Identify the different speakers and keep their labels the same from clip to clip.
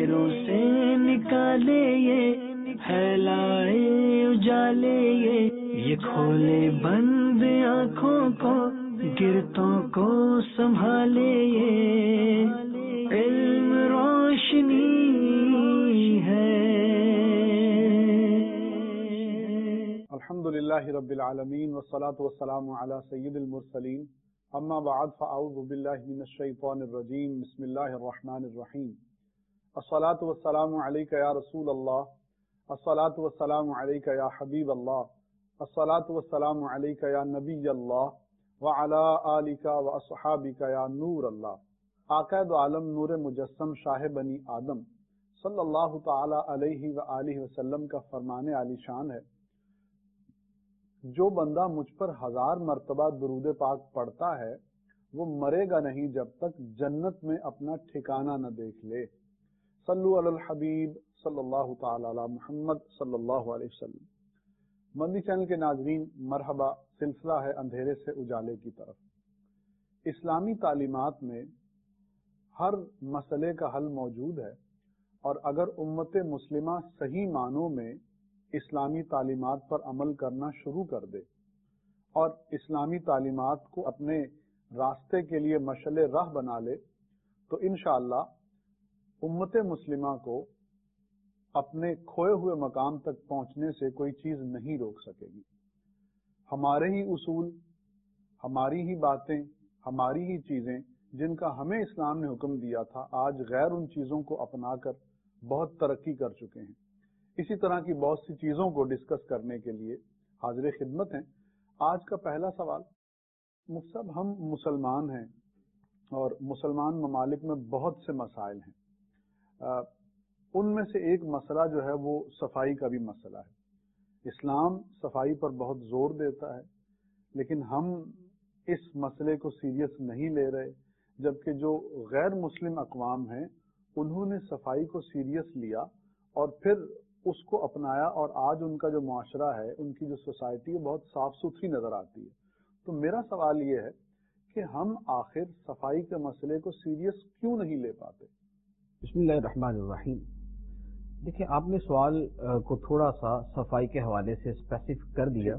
Speaker 1: اندھیروں سے نکالے یہ پھیلائے اجالے یہ کھولے بند آنکھوں کو گرتوں کو سنبھالے یہ علم روشنی ہے.
Speaker 2: الحمدللہ رب العالمین والصلاة والسلام علی سید المرسلین اما بعد فاعوذ باللہ من الشیطان الرجیم بسم اللہ الرحمن الرحیم. الصلاة والسلام علیک یا رسول اللہ، الصلاة والسلام علیک یا حبیب اللہ، الصلاة والسلام علیک یا نبی اللہ وعلی آلک واصحابک یا نور اللہ. آقا دو عالم نور مجسم شاہ بنی آدم صلی اللہ تعالی علیہ وآلہ وسلم کا فرمان عالی شان ہے، جو بندہ مجھ پر 1000 مرتبہ درود پاک پڑھتا ہے وہ مرے گا نہیں جب تک جنت میں اپنا ٹھکانہ نہ دیکھ لے. صلو علی الحبیب صلی اللہ تعالی علی محمد صلی اللہ علیہ وسلم. مدنی چینل کے ناظرین، مرحبا. سلسلہ ہے اندھیرے سے اجالے کی طرف. اسلامی تعلیمات میں ہر مسئلے کا حل موجود ہے، اور اگر امت مسلمہ صحیح معنوں میں اسلامی تعلیمات پر عمل کرنا شروع کر دے اور اسلامی تعلیمات کو اپنے راستے کے لیے مشعل راہ بنا لے تو انشاءاللہ امت مسلمہ کو اپنے کھوئے ہوئے مقام تک پہنچنے سے کوئی چیز نہیں روک سکے گی. ہمارے ہی اصول، ہماری ہی باتیں، ہماری ہی چیزیں جن کا ہمیں اسلام نے حکم دیا تھا، آج غیر ان چیزوں کو اپنا کر بہت ترقی کر چکے ہیں. اسی طرح کی بہت سی چیزوں کو ڈسکس کرنے کے لیے حاضر خدمت ہیں. آج کا پہلا سوال، مفتی صاحب، ہم مسلمان ہیں اور مسلمان ممالک میں بہت سے مسائل ہیں. ان میں سے ایک مسئلہ جو ہے وہ صفائی کا بھی مسئلہ ہے. اسلام صفائی پر بہت زور دیتا ہے، لیکن ہم اس مسئلے کو سیریس نہیں لے رہے، جبکہ جو غیر مسلم اقوام ہیں انہوں نے صفائی کو سیریس لیا اور پھر اس کو اپنایا، اور آج ان کا جو معاشرہ ہے، ان کی جو سوسائٹی ہے، بہت صاف ستھری نظر آتی ہے. تو میرا سوال یہ ہے کہ ہم آخر صفائی کے مسئلے کو سیریس کیوں نہیں لے پاتے؟
Speaker 3: بسم اللہ الرحمن الرحیم. دیکھیں، آپ نے سوال کو تھوڑا سا صفائی کے حوالے سے اسپیسیفک کر دیا،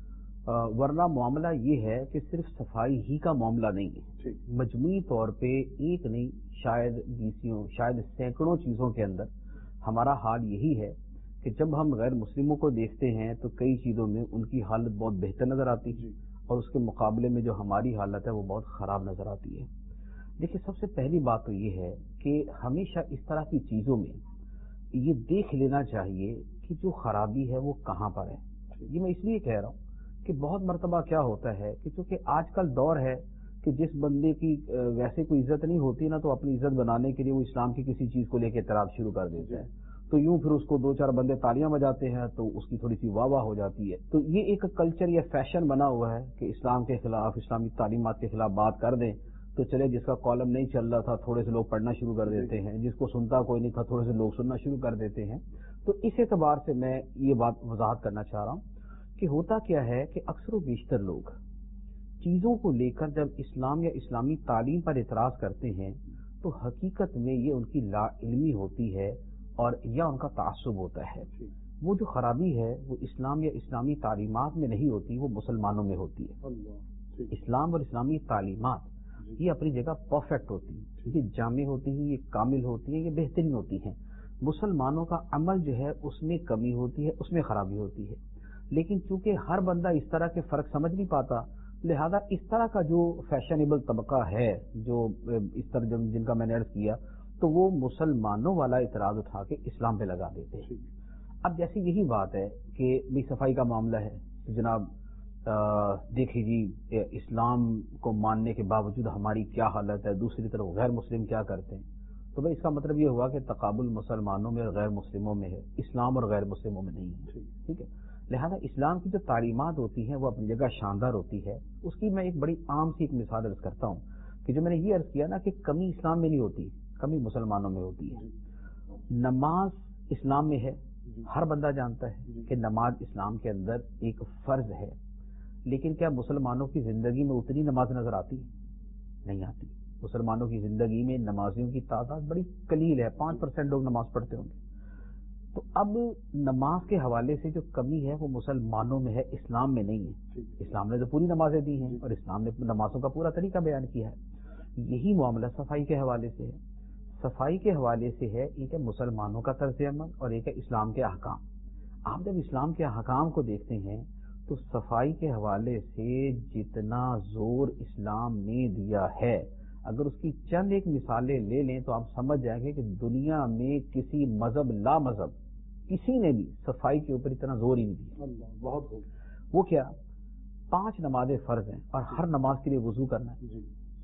Speaker 3: ورنہ معاملہ یہ ہے کہ صرف صفائی ہی کا معاملہ نہیں ہے. مجموعی طور پہ ایک نہیں، شاید بیسیوں، شاید سینکڑوں چیزوں کے اندر ہمارا حال یہی ہے کہ جب ہم غیر مسلموں کو دیکھتے ہیں تو کئی چیزوں میں ان کی حالت بہت بہتر نظر آتی ہے، اور اس کے مقابلے میں جو ہماری حالت ہے وہ بہت خراب نظر آتی ہے. دیکھیں، سب سے پہلی بات تو یہ ہے کہ ہمیشہ اس طرح کی چیزوں میں یہ دیکھ لینا چاہیے کہ جو خرابی ہے وہ کہاں پر ہے. یہ میں اس لیے کہہ رہا ہوں کہ بہت مرتبہ کیا ہوتا ہے کہ چونکہ آج کل دور ہے کہ جس بندے کی ویسے کوئی عزت نہیں ہوتی نا، تو اپنی عزت بنانے کے لیے وہ اسلام کی کسی چیز کو لے کے اعتراض شروع کر دیتا ہے، تو یوں پھر اس کو 2-4 بندے تالیاں بجاتے ہیں تو اس کی تھوڑی سی واہ واہ ہو جاتی ہے. تو یہ ایک کلچر یا فیشن بنا ہوا ہے کہ اسلام کے خلاف، اسلامی تعلیمات کے خلاف بات کر دیں تو چلے، جس کا کالم نہیں چل رہا تھا تھوڑے سے لوگ پڑھنا شروع کر دیتے ہیں، جس کو سنتا کوئی نہیں تھا تھوڑے سے لوگ سننا شروع کر دیتے ہیں. تو اس اعتبار سے میں یہ بات وضاحت کرنا چاہ رہا ہوں کہ ہوتا کیا ہے کہ اکثر و بیشتر لوگ چیزوں کو لے کر جب اسلام یا اسلامی تعلیم پر اعتراض کرتے ہیں تو حقیقت میں یہ ان کی لا علمی ہوتی ہے اور یا ان کا تعصب ہوتا ہے. وہ جو خرابی ہے وہ اسلام یا اسلامی تعلیمات میں نہیں ہوتی، وہ مسلمانوں میں ہوتی ہے. اسلام اور اسلامی تعلیمات یہ اپنی جگہ پرفیکٹ ہوتی ہیں، یہ جامع ہوتی ہیں، یہ کامل ہوتی ہیں، یہ بہترین ہوتی ہیں. مسلمانوں کا عمل جو ہے اس میں کمی ہوتی ہے، اس میں خرابی ہوتی ہے. لیکن چونکہ ہر بندہ اس طرح کے فرق سمجھ نہیں پاتا، لہذا اس طرح کا جو فیشنیبل طبقہ ہے، جو اس طرح جن کا میں نے عرض کیا، تو وہ مسلمانوں والا اعتراض اٹھا کے اسلام پہ لگا دیتے ہیں. اب جیسی یہی بات ہے کہ بھی صفائی کا معاملہ ہے، جناب دیکھیے جی، اسلام کو ماننے کے باوجود ہماری کیا حالت ہے، دوسری طرف غیر مسلم کیا کرتے ہیں. تو بھائی اس کا مطلب یہ ہوا کہ تقابل مسلمانوں میں اور غیر مسلموں میں ہے، اسلام اور غیر مسلموں میں نہیں ہے. ٹھیک ہے، لہذا اسلام کی جو تعلیمات ہوتی ہیں وہ اپنی جگہ شاندار ہوتی ہے. اس کی میں ایک بڑی عام سی ایک مثال عرض کرتا ہوں کہ جو میں نے یہ عرض کیا نا کہ کمی اسلام میں نہیں ہوتی، کمی مسلمانوں میں ہوتی ہے. نماز اسلام میں ہے، ہر بندہ جانتا ہے کہ نماز اسلام کے اندر ایک فرض ہے، لیکن کیا مسلمانوں کی زندگی میں اتنی نماز نظر آتی؟ نہیں آتی. مسلمانوں کی زندگی میں نمازیوں کی تعداد بڑی قلیل ہے، 5% لوگ نماز پڑھتے ہوں گے. تو اب نماز کے حوالے سے جو کمی ہے وہ مسلمانوں میں ہے، اسلام میں نہیں ہے. اسلام نے تو پوری نمازیں دی ہیں اور اسلام نے نمازوں کا پورا طریقہ بیان کیا ہے. یہی معاملہ صفائی کے حوالے سے ہے. صفائی کے حوالے سے ہے، ایک ہے مسلمانوں کا طرز عمل اور ایک ہے اسلام کے احکام. آپ جب اسلام کے احکام کو دیکھتے ہیں تو صفائی کے حوالے سے جتنا زور اسلام نے دیا ہے، اگر اس کی چند ایک مثالیں لے لیں تو آپ سمجھ جائیں گے کہ دنیا میں کسی مذہب لا مذہب کسی نے بھی صفائی کے اوپر اتنا زور ہی نہیں دیا.
Speaker 2: بہت
Speaker 3: وہ کیا؟ 5 نمازیں فرض ہیں اور ہر نماز کے لیے وضو کرنا ہے.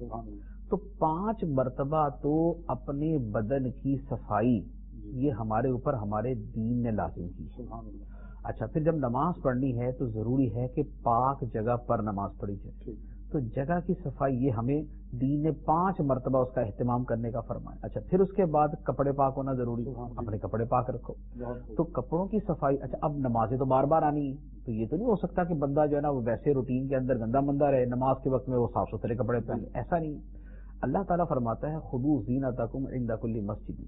Speaker 3: تو 5 مرتبہ تو اپنے بدن کی صفائی یہ ہمارے اوپر ہمارے دین نے لازم کی. اچھا، پھر جب نماز پڑھنی ہے تو ضروری ہے کہ پاک جگہ پر نماز پڑھی جائے. تو جگہ کی صفائی یہ ہمیں دین نے 5 مرتبہ اس کا اہتمام کرنے کا فرمایا. اچھا، پھر اس کے بعد کپڑے پاک ہونا ضروری، اپنے کپڑے پاک رکھو. تو کپڑوں کی صفائی. اچھا، اب نمازیں تو بار بار آنی ہے، تو یہ تو نہیں ہو سکتا کہ بندہ جو ہے نا وہ ویسے روٹین کے اندر گندا مندہ رہے، نماز کے وقت میں وہ صاف ستھرے کپڑے پہنے. ایسا نہیں ہے. اللہ تعالیٰ فرماتا ہے خذوا زینتکم عند کل مسجد.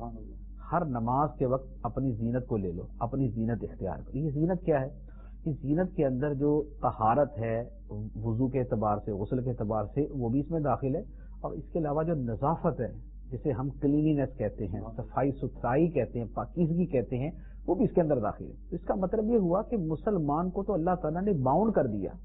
Speaker 3: ہر نماز کے وقت اپنی زینت کو لے لو، اپنی زینت اختیار کرو. یہ زینت کیا ہے؟ اس زینت کے اندر جو طہارت ہے وضو کے اعتبار سے، غسل کے اعتبار سے، وہ بھی اس میں داخل ہے. اور اس کے علاوہ جو نظافت ہے جسے ہم کلینینس کہتے ہیں، صفائی ستھرائی کہتے ہیں، پاکیزگی کہتے ہیں، وہ بھی اس کے اندر داخل ہے. اس کا مطلب یہ ہوا کہ مسلمان کو تو اللہ تعالیٰ نے باؤنڈ کر دیا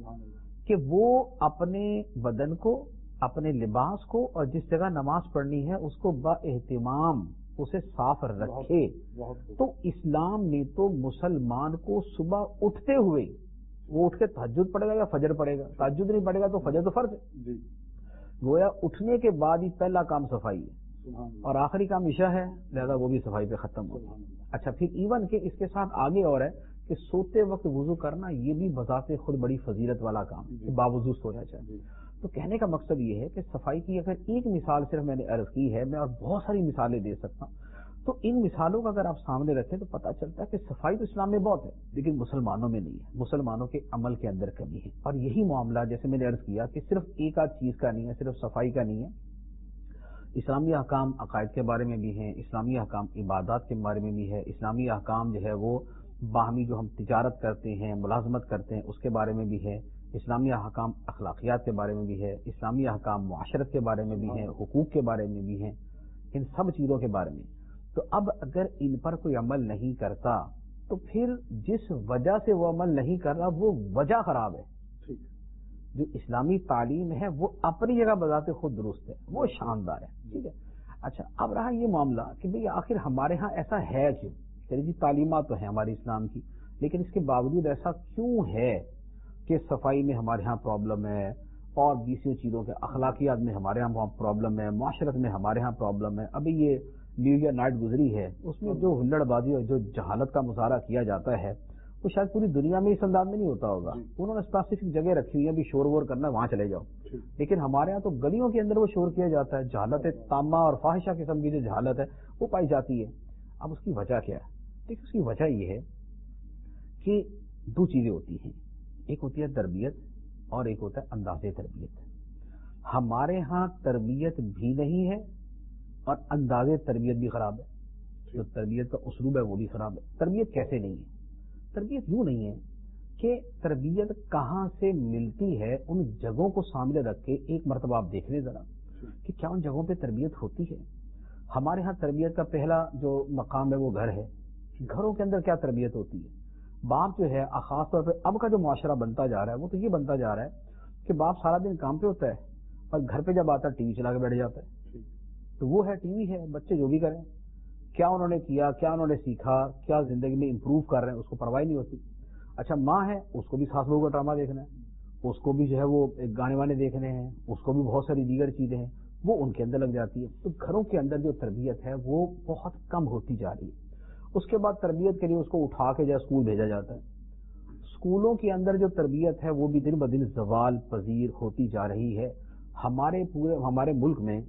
Speaker 3: کہ وہ اپنے بدن کو، اپنے لباس کو اور جس جگہ نماز پڑھنی ہے اس کو با اہتمام اسے صاف رکھے. تو اسلام نے تو مسلمان کو صبح اٹھتے ہوئے، وہ اٹھ کے تہجد پڑھے گا یا فجر پڑھے گا؟ تہجد نہیں پڑھے گا تو فجر تو فرض ہے. گویا اٹھنے کے بعد ہی پہلا کام صفائی ہے اور آخری کام عشاء ہے، لہذا وہ بھی صفائی پہ ختم ہو. اچھا، پھر ایون کہ اس کے ساتھ آگے اور ہے کہ سوتے وقت وضو کرنا یہ بھی بذات خود بڑی فضیلت والا کام ہے، باوضو سونا چاہیے. تو کہنے کا مقصد یہ ہے کہ صفائی کی اگر ایک مثال صرف میں نے عرض کی ہے، میں اور بہت ساری مثالیں دے سکتا ہوں. تو ان مثالوں کا اگر آپ سامنے رکھیں تو پتہ چلتا ہے کہ صفائی تو اسلام میں بہت ہے لیکن مسلمانوں میں نہیں ہے، مسلمانوں کے عمل کے اندر کمی ہے. اور یہی معاملہ جیسے میں نے عرض کیا کہ صرف ایک آدھ چیز کا نہیں ہے، صرف صفائی کا نہیں ہے. اسلامی احکام عقائد کے بارے میں بھی ہیں، اسلامی احکام عبادات کے بارے میں بھی ہے، اسلامی احکام جو ہے وہ باہمی جو ہم تجارت کرتے ہیں، ملازمت کرتے ہیں، اس کے بارے میں بھی ہے. اسلامی احکام اخلاقیات کے بارے میں بھی ہے، اسلامی احکام معاشرت کے بارے میں بھی ہیں، حقوق کے بارے میں بھی ہیں، ان سب چیزوں کے بارے میں. تو اب اگر ان پر کوئی عمل نہیں کرتا تو پھر جس وجہ سے وہ عمل نہیں کر رہا وہ وجہ خراب ہے. جو اسلامی تعلیم ہے وہ اپنی جگہ بذات خود درست ہے، وہ شاندار ہے. ٹھیک ہے. اچھا، اب رہا یہ معاملہ کہ بھئی آخر ہمارے ہاں ایسا ہے کیوں؟ چلیے تعلیمات تو ہیں ہماری اسلام کی، لیکن اس کے باوجود ایسا کیوں ہے کہ صفائی میں ہمارے ہاں پرابلم ہے اور دوسری چیزوں کے اخلاقیات میں ہمارے ہاں پرابلم ہے، معاشرت میں ہمارے ہاں پرابلم ہے. ابھی یہ نیو ایئر نائٹ گزری ہے، اس میں جو ہلڑ بازی اور جو جہالت کا مظاہرہ کیا جاتا ہے وہ شاید پوری دنیا میں اس انداز میں نہیں ہوتا ہوگا. انہوں نے اسپیسیفک جگہ رکھی ہوئی ہے، ابھی شور وور کرنا ہے وہاں چلے جاؤ. لیکن ہمارے ہاں تو گلیوں کے اندر وہ شور کیا جاتا ہے. جہالت تامہ اور فاحشہ قسم کی جو جہالت ہے وہ پائی جاتی ہے. اب اس کی وجہ کیا ہے؟ دیکھیں، اس کی وجہ یہ ہے کہ 2 چیزیں ہوتی ہیں. ایک ہوتی ہے تربیت اور ایک ہوتا ہے انداز تربیت. ہمارے ہاں تربیت بھی نہیں ہے اور انداز تربیت بھی خراب ہے. جو تربیت کا اسلوب ہے وہ بھی خراب ہے. تربیت کیسے نہیں ہے؟ تربیت یوں نہیں ہے کہ تربیت کہاں سے ملتی ہے. ان جگہوں کو سامنے رکھ کے ایک مرتبہ آپ دیکھ لیں ذرا کہ کیا ان جگہوں پہ تربیت ہوتی ہے. ہمارے ہاں تربیت کا پہلا جو مقام ہے وہ گھر ہے. گھروں کے اندر کیا تربیت ہوتی ہے؟ باپ جو ہے خاص طور پہ اب کا جو معاشرہ بنتا جا رہا ہے وہ تو یہ بنتا جا رہا ہے کہ باپ سارا دن کام پہ ہوتا ہے اور گھر پہ جب آتا ہے ٹی وی چلا کے بیٹھ جاتا ہے. تو وہ ہے ٹی وی ہے، بچے جو بھی کریں، کیا انہوں نے کیا، کیا انہوں نے سیکھا، کیا زندگی میں امپروو کر رہے ہیں، اس کو پرواہ نہیں ہوتی. اچھا، ماں ہے، اس کو بھی ساس بہو کا ڈرامہ دیکھنا ہے، اس کو بھی جو ہے وہ گانے وانے دیکھنے ہیں، اس کو بھی بہت ساری دیگر چیزیں ہیں، وہ ان کے اندر لگ جاتی ہے. تو گھروں کے اندر جو تربیت ہے وہ بہت کم ہوتی جا رہی ہے. اس کے بعد تربیت کے لیے اس کو اٹھا کے جو اسکول بھیجا جاتا ہے. اسکولوں کے اندر جو تربیت ہے وہ بھی دن بدن زوال پذیر ہوتی جا رہی ہے. ہمارے ملک میں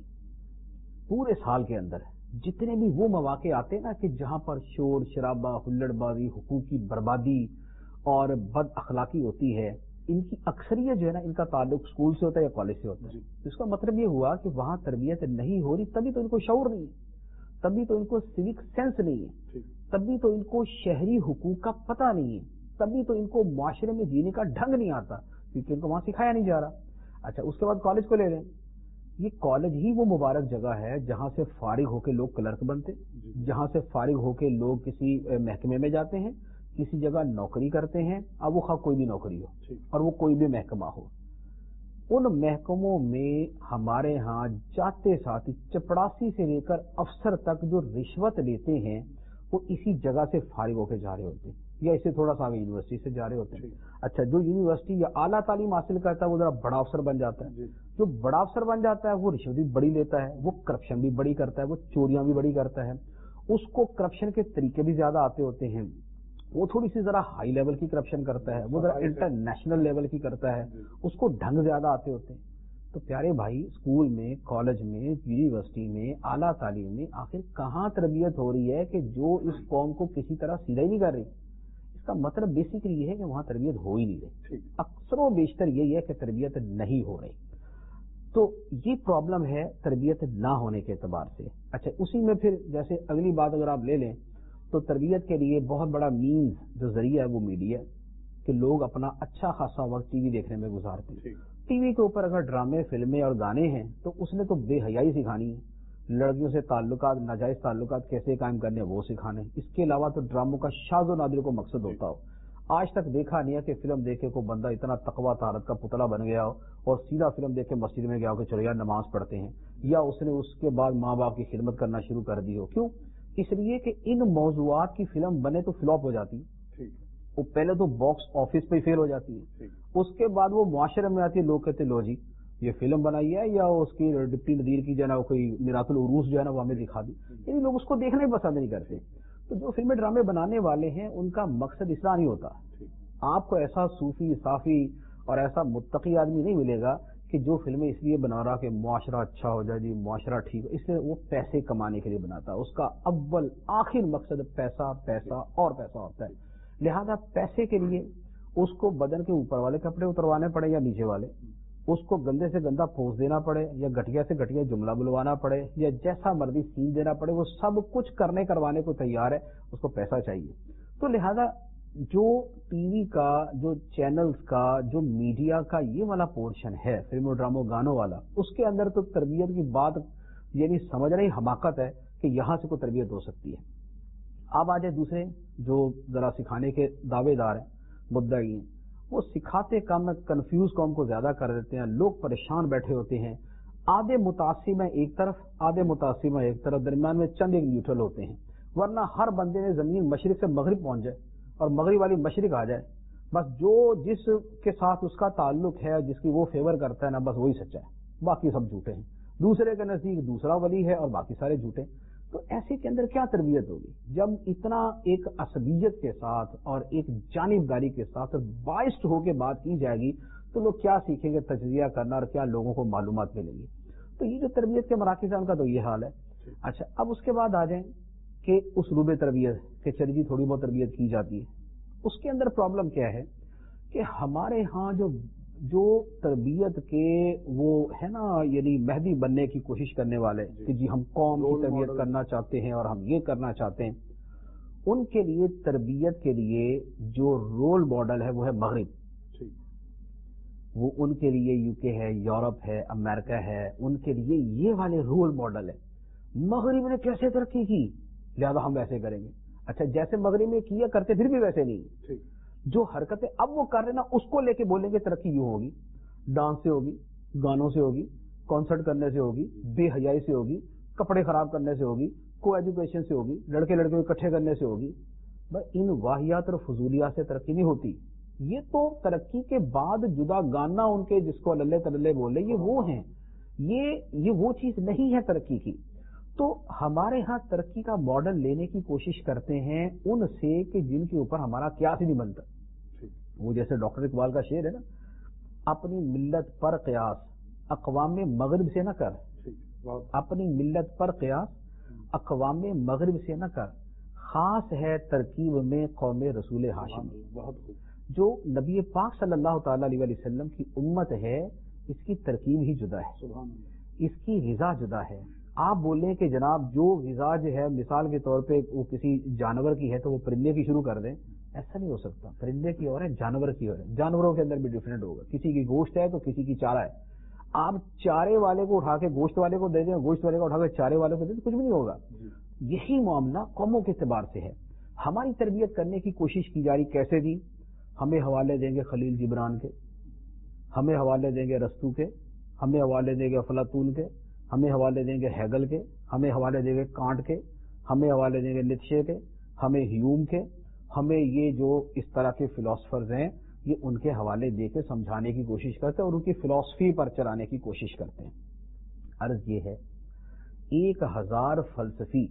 Speaker 3: پورے سال کے اندر جتنے بھی وہ مواقع آتے ہیں نا کہ جہاں پر شور شرابہ، ہلڑ بازی، حقوق کی بربادی اور بد اخلاقی ہوتی ہے، ان کی اکثریت جو ہے نا ان کا تعلق اسکول سے ہوتا ہے یا کالج سے ہوتا ہے. اس کا مطلب یہ ہوا کہ وہاں تربیت نہیں ہو رہی، تبھی تو ان کو شعور نہیں ہے، تبھی تو ان کو سیوک سینس نہیں ہے، تبھی تو ان کو شہری حقوق کا پتہ نہیں ہے، تبھی تو ان کو معاشرے میں جینے کا ڈھنگ نہیں آتا، کیونکہ ان کو وہاں سکھایا نہیں جا رہا. اچھا اس کے بعد کالج کو لے لیں. یہ کالج ہی وہ مبارک جگہ ہے جہاں سے فارغ ہو کے لوگ کلرک بنتے، جہاں سے فارغ ہو کے لوگ کسی محکمے میں جاتے ہیں، کسی جگہ نوکری کرتے ہیں، اب وہ کوئی بھی نوکری ہو اور وہ کوئی بھی محکمہ ہو. ان محکموں میں ہمارے ہاں جاتے ساتھ چپڑاسی سے لے کر افسر تک جو رشوت لیتے ہیں وہ اسی جگہ سے فارغ ہو کے جا رہے ہوتے ہیں یا اسے تھوڑا سا آگے یونیورسٹی سے جا رہے ہوتے ہیں. اچھا جو یونیورسٹی یا اعلیٰ تعلیم حاصل کرتا ہے وہ ذرا بڑا افسر بن جاتا ہے، جو بڑا افسر بن جاتا ہے وہ رشوت بھی بڑی لیتا ہے، وہ کرپشن بھی بڑی کرتا ہے، وہ چوریاں بھی بڑی کرتا ہے، اس کو کرپشن کے طریقے بھی زیادہ آتے ہوتے ہیں، وہ تھوڑی سی ذرا ہائی لیول کی کرپشن کرتا ہے، وہ ذرا انٹرنیشنل لیول کی کرتا ہے، اس کو ڈھنگ زیادہ آتے ہوتے ہیں. تو پیارے بھائی اسکول میں، کالج میں، یونیورسٹی میں، اعلیٰ تعلیم میں آخر کہاں تربیت ہو رہی ہے کہ جو اس قوم کو کسی طرح سیدھا ہی نہیں کر رہی؟ اس کا مطلب بیسیکلی یہ ہے کہ وہاں تربیت ہو ہی نہیں رہی. اکثر و بیشتر یہی ہے کہ تربیت نہیں ہو رہی. تو یہ پرابلم ہے تربیت نہ ہونے کے اعتبار سے. اچھا اسی میں پھر جیسے اگلی بات اگر آپ لے لیں تو تربیت کے لیے بہت بڑا مینز جو ذریعہ ہے وہ میڈیا، کہ لوگ اپنا اچھا خاصا وقت ٹی وی دیکھنے میں گزارتے ہیں. ٹی وی کے اوپر اگر ڈرامے، فلمیں اور گانے ہیں تو اس نے تو بے حیائی سکھانی ہے، لڑکیوں سے تعلقات، ناجائز تعلقات کیسے قائم کرنے وہ سکھانے. اس کے علاوہ تو ڈراموں کا شاذ و نادر کو مقصد ہوتا ہو. آج تک دیکھا نہیں ہے کہ فلم دیکھے کو بندہ اتنا تقویٰ طہارت کا پتلا بن گیا ہو اور سیدھا فلم دیکھ کے مسجد میں گیا ہو کہ چلو یار نماز پڑھتے ہیں، یا اس نے اس کے بعد ماں باپ کی خدمت کرنا شروع کر دی ہو. کیوں؟ اس لیے کہ ان موضوعات کی فلم بنے تو فلاپ ہو جاتی ہے، وہ پہلے تو باکس آفس پہ فیل ہو جاتی ہے، اس کے بعد وہ معاشرے میں آتی ہے، لوگ کہتے لو جی یہ فلم بنائی ہے یا اس کی ڈپٹی ندیر کی جو ہے نا کوئی میراث العروس جو ہے نا وہ ہمیں دکھا دی. یعنی لوگ اس کو دیکھنا ہی پسند نہیں کرتے. تو جو فلمیں ڈرامے بنانے والے ہیں ان کا مقصد اصلاح نہیں ہوتا. آپ کو ایسا صوفی، صافی اور ایسا متقی آدمی نہیں ملے گا کہ جو فلمیں اس لیے بنا رہا کہ معاشرہ اچھا ہو جائے، جی معاشرہ ٹھیک ہو، اس لیے وہ پیسے کمانے کے لیے بناتا ہے. اس کا اول آخر مقصد پیسہ، پیسہ اور پیسہ ہوتا ہے. لہذا پیسے کے لیے اس کو بدن کے اوپر والے کپڑے اتروانے پڑے یا نیچے والے، اس کو گندے سے گندا پوز دینا پڑے یا گھٹیا سے گھٹیا جملہ بلوانا پڑے یا جیسا مرضی سین دینا پڑے، وہ سب کچھ کروانے کو تیار ہے، اس کو پیسہ چاہیے. تو لہذا جو ٹی وی کا، جو چینلز کا، جو میڈیا کا یہ والا پورشن ہے فلموں، ڈراموں، گانوں والا، اس کے اندر تو تربیت کی بات یعنی سمجھ رہی حماقت ہے کہ یہاں سے کوئی تربیت ہو سکتی ہے. اب آ جائے دوسرے جو ذرا سکھانے کے دعوے دار ہیں، مدعی ہیں، وہ سکھاتے کم، کنفیوز قوم کو زیادہ کر دیتے ہیں، لوگ پریشان بیٹھے ہوتے ہیں. آدھے متاثر ہیں ایک طرف، آدھے متاثر ہیں ایک طرف، درمیان میں چند ایک نیوٹرل ہوتے ہیں. ورنہ ہر بندے نے زمین مشرق سے مغرب پہنچ جائے اور مغرب والی مشرق آ جائے، بس جو جس کے ساتھ اس کا تعلق ہے، جس کی وہ فیور کرتا ہے نا، بس وہی سچا ہے، باقی سب جھوٹے ہیں. دوسرے کے نزدیک دوسرا ولی ہے اور باقی سارے جھوٹے. تو ایسے کے اندر کیا تربیت ہوگی جب اتنا ایک عصبیت کے ساتھ اور ایک جانبداری کے ساتھ باعث ہو کے بات کی جائے گی تو لوگ کیا سیکھیں گے تجزیہ کرنا اور کیا لوگوں کو معلومات ملیں گی. تو یہ جو تربیت کے مراکز ہیں ان کا تو یہ حال ہے. اچھا اب اس کے بعد آ جائیں کہ اسلوب تربیت کہ چلی جی تھوڑی بہت تربیت کی جاتی ہے. اس کے اندر پرابلم کیا ہے کہ ہمارے ہاں جو تربیت کے وہ ہے نا، یعنی مہدی بننے کی کوشش کرنے والے کہ جی ہم قوم کی تربیت کرنا چاہتے ہیں اور ہم یہ کرنا چاہتے ہیں، ان کے لیے تربیت کے لیے جو رول ماڈل ہے وہ ہے مغرب. وہ ان کے لیے یو کے ہے، یورپ ہے، امریکہ ہے، ان کے لیے یہ والے رول ماڈل ہے. مغرب نے کیسے ترقی کی لہذا ہم ویسے کریں گے. اچھا جیسے مغرب میں کیا کرتے پھر بھی ویسے نہیں. جو حرکتیں اب وہ کر رہے نا اس کو لے کے بولیں گے ترقی یوں ہوگی، ڈانس سے ہوگی، گانوں سے ہوگی، کانسرٹ کرنے سے ہوگی، بے حیائی سے ہوگی، کپڑے خراب کرنے سے ہوگی، کو ایجوکیشن سے ہوگی، لڑکے لڑکے اکٹھے کرنے سے ہوگی. بس ان واحیات اور فضولیات سے ترقی نہیں ہوتی. یہ تو ترقی کے بعد جدا گانا ان کے جس کو اللہ تللے بولے یہ وہ ہیں، یہ وہ چیز نہیں ہے ترقی کی. تو ہمارے ہاں ترقی کا ماڈل لینے کی کوشش کرتے ہیں ان سے کہ جن کے اوپر ہمارا قیاس ہی نہیں بنتا. وہ جیسے ڈاکٹر اقبال کا شعر ہے نا، اپنی ملت پر قیاس اقوام مغرب سے نہ کر، اپنی ملت پر قیاس اقوام مغرب سے نہ کر، خاص ہے ترکیب میں قوم رسول ہاشمی. جو نبی پاک صلی اللہ تعالی علیہ وسلم کی امت ہے اس کی ترکیب ہی جدا ہے، اس کی غذا جدا ہے. آپ بولیں کہ جناب جو غذا جو ہے مثال کے طور پہ وہ کسی جانور کی ہے تو وہ پرندے کی شروع کر دیں، ایسا نہیں ہو سکتا. پرندے کی اور ہے، جانور کی اور ہے. جانوروں کے اندر بھی ڈفرینٹ ہوگا، کسی کی گوشت ہے تو کسی کی چارہ ہے. آپ چارے والے کو اٹھا کے گوشت والے کو دے دیں، گوشت والے کو اٹھا کے چارے والے کو دے دیں، کچھ بھی نہیں ہوگا. یہی معاملہ قوموں کے اعتبار سے ہے. ہماری تربیت کرنے کی کوشش کی جا رہی کیسے دی؟ ہمیں حوالے دیں گے خلیل جبران کے، ہمیں حوالے دیں گے رستو کے، ہمیں حوالے دیں گے افلاطون کے، ہمیں حوالے دیں گے ہیگل کے، ہمیں حوالے دیں گے کانٹ کے، ہمیں حوالے دیں گے نیتشے کے، ہمیں ہیوم کے. ہمیں یہ جو اس طرح کے فلاسفرز ہیں یہ ان کے حوالے دے کے سمجھانے کی کوشش کرتے ہیں اور ان کی فلاسفی پر چلانے کی کوشش کرتے ہیں. عرض یہ ہے 1000 فلسفی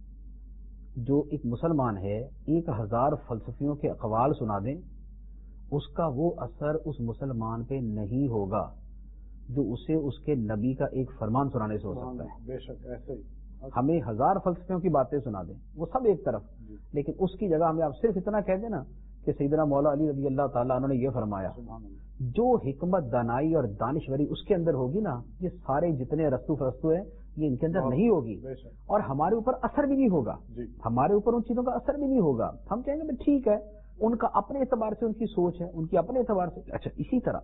Speaker 3: جو ایک مسلمان ہے 1000 فلسفیوں کے اقوال سنا دیں، اس کا وہ اثر اس مسلمان پہ نہیں ہوگا جو اسے اس کے نبی کا ایک فرمان سنانے سے ہو سکتا ہے.
Speaker 2: بے شک ایسے ہی
Speaker 3: ہمیں 1000 فلسفیوں کی باتیں سنا دیں، وہ سب ایک طرف، لیکن اس کی جگہ ہمیں آپ صرف اتنا کہہ دیں نا کہ سیدنا مولا علی رضی اللہ تعالیٰ عنہ نے یہ فرمایا، جو حکمت دانائی اور دانشوری اس کے اندر ہوگی نا، یہ سارے جتنے رستو فرستو ہیں یہ ان کے اندر نہیں ہوگی اور ہمارے اوپر اثر بھی نہیں ہوگا. ہمارے اوپر ان چیزوں کا اثر بھی نہیں ہوگا. ہم کہیں گے ٹھیک ہے، ان کا اپنے اعتبار سے ان کی سوچ ہے، ان کی اپنے اعتبار سے. اچھا، اسی طرح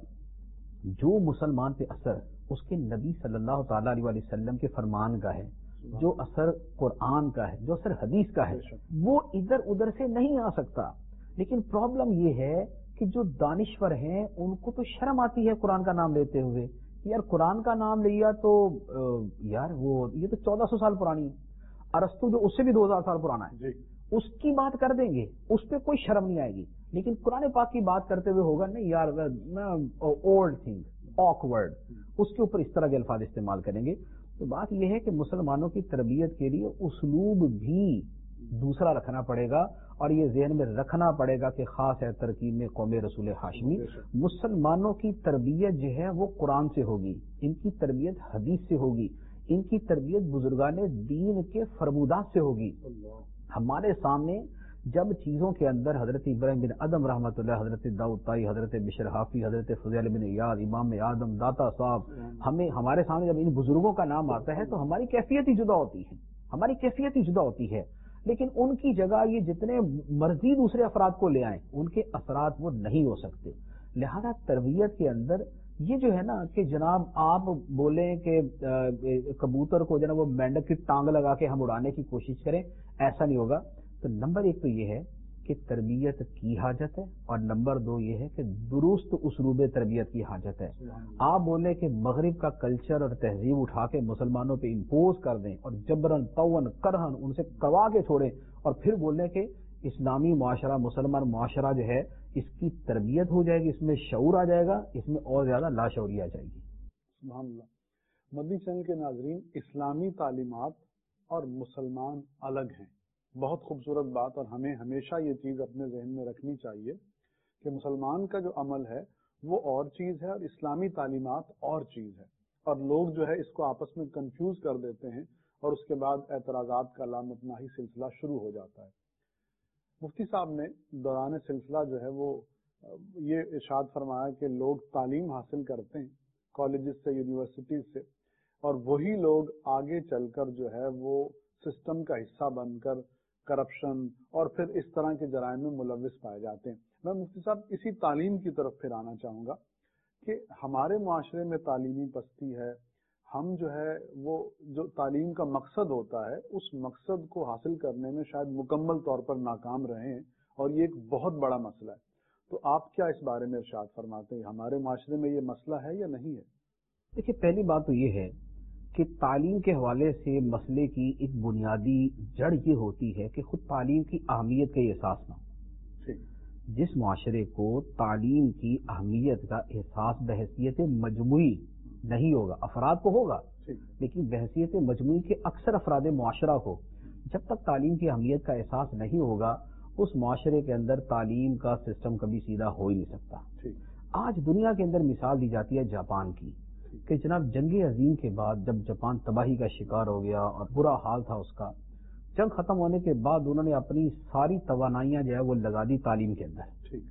Speaker 3: جو مسلمان پہ اثر اس کے نبی صلی اللہ تعالی علیہ وسلم کے فرمان کا ہے، جو اثر قرآن کا ہے، جو اثر حدیث کا ہے، وہ ادھر ادھر سے نہیں آ سکتا. لیکن پرابلم یہ ہے کہ جو دانشور ہیں ان کو تو شرم آتی ہے قرآن کا نام لیتے ہوئے. یار قرآن کا نام لیا تو یار وہ یہ تو 1400 سال پرانی ہے. ارسطو جو اس سے بھی 2000 سال پرانا ہے اس کی بات کر دیں گے، اس پہ کوئی شرم نہیں آئے گی. لیکن قرآن پاک کی بات کرتے ہوئے ہوگا نہیں یار اولڈ تھنگ، آکورڈ، اس کے اوپر اس طرح کے الفاظ استعمال کریں گے. تو بات یہ ہے کہ مسلمانوں کی تربیت کے لیے اسلوب بھی دوسرا رکھنا پڑے گا اور یہ ذہن میں رکھنا پڑے گا کہ خاص ہے ترکیب میں قوم رسول ہاشمی. مسلمانوں کی تربیت جو ہے وہ قرآن سے ہوگی، ان کی تربیت حدیث سے ہوگی، ان کی تربیت بزرگان دین کے فرمودات سے ہوگی. ہمارے سامنے جب چیزوں کے اندر حضرت ابراہیم بن ادم رحمۃ اللہ، حضرت داؤد طائی، حضرت بشر حافی، حضرت فضیل بن ایاز، امام اعظم، داتا صاحب، ہمارے سامنے جب ان بزرگوں کا نام آتا ہے تو ہماری کیفیت ہی جدا ہوتی ہے، ہماری کیفیت ہی جدا ہوتی ہے. لیکن ان کی جگہ یہ جتنے مرضی دوسرے افراد کو لے آئیں ان کے اثرات وہ نہیں ہو سکتے. لہذا تربیت کے اندر یہ جو ہے نا کہ جناب آپ بولیں کہ کبوتر کو جو ہے وہ مینڈک کی ٹانگ لگا کے ہم اڑانے کی کوشش کریں، ایسا نہیں ہوگا. تو نمبر 1 تو یہ ہے کہ تربیت کی حاجت ہے اور نمبر 2 یہ ہے کہ درست اسلوب تربیت کی حاجت ہے. آپ بولیں کہ مغرب کا کلچر اور تہذیب اٹھا کے مسلمانوں پہ امپوز کر دیں اور جبرن طون کرہن ان سے کروا کے چھوڑیں اور پھر بولیں کہ اسلامی معاشرہ، مسلمان معاشرہ جو ہے اس کی تربیت ہو جائے گی، اس میں شعور آ جائے گا، اس میں اور زیادہ لاشعوری آ جائے گی.
Speaker 2: سبحان اللہ. مدنی چینل کے ناظرین، اسلامی تعلیمات اور مسلمان الگ ہیں. بہت خوبصورت بات، اور ہمیں ہمیشہ یہ چیز اپنے ذہن میں رکھنی چاہیے کہ مسلمان کا جو عمل ہے وہ اور چیز ہے اور اسلامی تعلیمات اور چیز ہے. اور لوگ جو ہے اس کو آپس میں کنفیوز کر دیتے ہیں اور اس کے بعد اعتراضات کا لامتناہی سلسلہ شروع ہو جاتا ہے. مفتی صاحب نے دوران سلسلہ جو ہے وہ یہ ارشاد فرمایا کہ لوگ تعلیم حاصل کرتے ہیں کالجز سے، یونیورسٹیز سے، اور وہی لوگ آگے چل کر جو ہے وہ سسٹم کا حصہ بن کر کرپشن اور پھر اس طرح کے جرائم میں ملوث پائے جاتے ہیں. میں مفتی صاحب اسی تعلیم کی طرف پھر آنا چاہوں گا کہ ہمارے معاشرے میں تعلیمی پستی ہے. ہم جو ہے وہ جو تعلیم کا مقصد ہوتا ہے اس مقصد کو حاصل کرنے میں شاید مکمل طور پر ناکام رہے ہیں اور یہ ایک بہت بڑا مسئلہ ہے. تو آپ کیا اس بارے میں ارشاد فرماتے ہیں؟ ہمارے معاشرے میں یہ مسئلہ ہے یا نہیں ہے؟
Speaker 3: دیکھیے، پہلی بات تو یہ ہے کہ تعلیم کے حوالے سے مسئلے کی ایک بنیادی جڑ یہ ہوتی ہے کہ خود تعلیم کی اہمیت کا احساس نہ ہو. جس معاشرے کو تعلیم کی اہمیت کا احساس بحیثیت مجموعی نہیں ہوگا، افراد کو ہوگا لیکن بحیثیت مجموعی کے اکثر افراد معاشرہ کو جب تک تعلیم کی اہمیت کا احساس نہیں ہوگا اس معاشرے کے اندر تعلیم کا سسٹم کبھی سیدھا ہو ہی نہیں سکتا. آج دنیا کے اندر مثال دی جاتی ہے جاپان کی کہ جناب جنگ عظیم کے بعد جب جاپان تباہی کا شکار ہو گیا اور برا حال تھا اس کا، جنگ ختم ہونے کے بعد انہوں نے اپنی ساری توانائیاں جو ہے وہ لگا دی تعلیم کے اندر.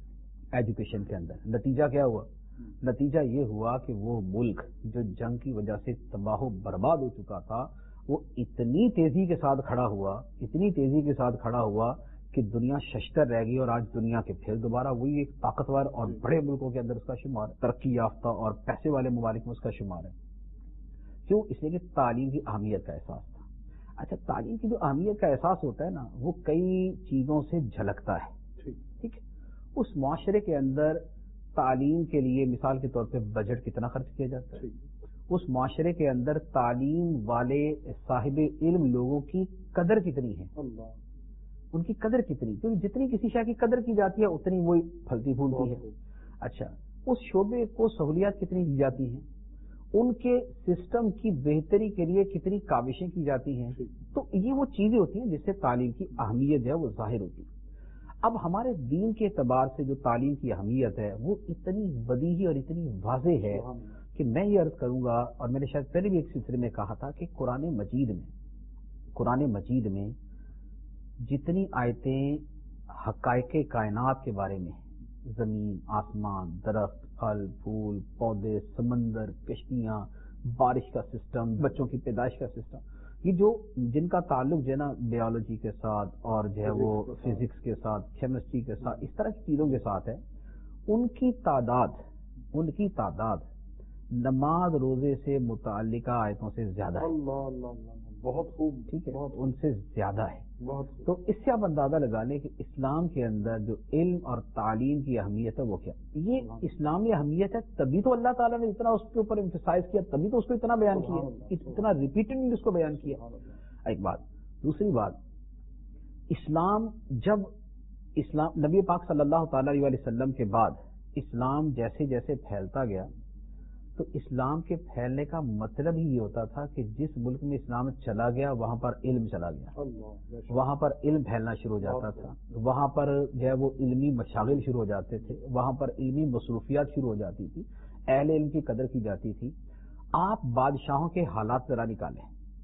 Speaker 3: ایجوکیشن کے اندر. نتیجہ کیا ہوا؟ نتیجہ یہ ہوا کہ وہ ملک جو جنگ کی وجہ سے تباہ و برباد ہو چکا تھا وہ اتنی تیزی کے ساتھ کھڑا ہوا کہ دنیا ششتر رہ گئی، اور آج دنیا کے پھر دوبارہ وہی ایک طاقتور اور بڑے ملکوں کے اندر اس کا شمار، ترقی یافتہ اور پیسے والے ممالک میں اس کا شمار ہے. کیوں؟ اس لیے کہ تعلیم کی اہمیت کا احساس تھا. اچھا، تعلیم کی جو اہمیت کا احساس ہوتا ہے نا، وہ کئی چیزوں سے جھلکتا ہے. ٹھیک ہے، اس معاشرے کے اندر تعلیم کے لیے مثال کے طور پہ بجٹ کتنا خرچ کیا جاتا ہے، اس معاشرے کے اندر تعلیم والے صاحب علم لوگوں کی قدر کتنی ہے، ان کی قدر کتنی، کیونکہ جتنی کسی شے کی قدر کی جاتی ہے اتنی وہی پھلتی پھولتی ہے. اچھا، اس شعبے کو سہولیات کتنی دی جاتی ہیں، ان کے سسٹم کی بہتری کے لیے کتنی کاوشیں کی جاتی ہیں. تو یہ وہ چیزیں ہوتی ہیں جس سے تعلیم کی اہمیت ہے وہ ظاہر ہوتی ہے. اب ہمارے دین کے اعتبار سے جو تعلیم کی اہمیت ہے وہ اتنی بدیہی اور اتنی واضح ہے کہ میں یہ عرض کروں گا، اور میں نے شاید پہلے بھی ایک سلسلے میں کہا تھا کہ قرآن مجید میں جتنی آیتیں حقائق کائنات کے بارے میں، زمین، آسمان، درخت، پھل پھول، پودے، سمندر، کشتیاں، بارش کا سسٹم، بچوں کی پیدائش کا سسٹم، یہ جو جن کا تعلق جو ہے نا بیولوجی کے ساتھ اور جو ہے وہ فزکس کے ساتھ، کیمسٹری کے ساتھ، اس طرح کی چیزوں کے ساتھ ہے، ان کی تعداد نماز روزے سے متعلقہ آیتوں سے زیادہ ہے.
Speaker 2: بہت خوب.
Speaker 3: ٹھیک ہے، ان سے زیادہ ہے. تو اس سے آپ اندازہ لگا لیں کہ اسلام کے اندر جو علم اور تعلیم کی اہمیت ہے وہ کیا، یہ اسلامی اہمیت ہے. تبھی تو اللہ تعالیٰ نے اتنا اس کے اوپر امفسائز کیا، تبھی تو اس کو اتنا بیان کیا، اتنا ریپیٹڈلی اس کو بیان کیا. ایک بات. دوسری بات، اسلام نبی پاک صلی اللہ تعالی علیہ وسلم کے بعد اسلام جیسے جیسے پھیلتا گیا تو اسلام کے پھیلنے کا مطلب ہی یہ ہوتا تھا کہ جس ملک میں اسلام چلا گیا وہاں پر علم چلا گیا، وہاں پر علم پھیلنا شروع ہو جاتا تھا، وہاں پر جو ہے وہ علمی مشاغل شروع ہو جاتے تھے، وہاں پر علمی مصروفیات شروع ہو جاتی تھی، اہل علم کی قدر کی جاتی تھی. آپ بادشاہوں کے حالات ذرا نکالیں،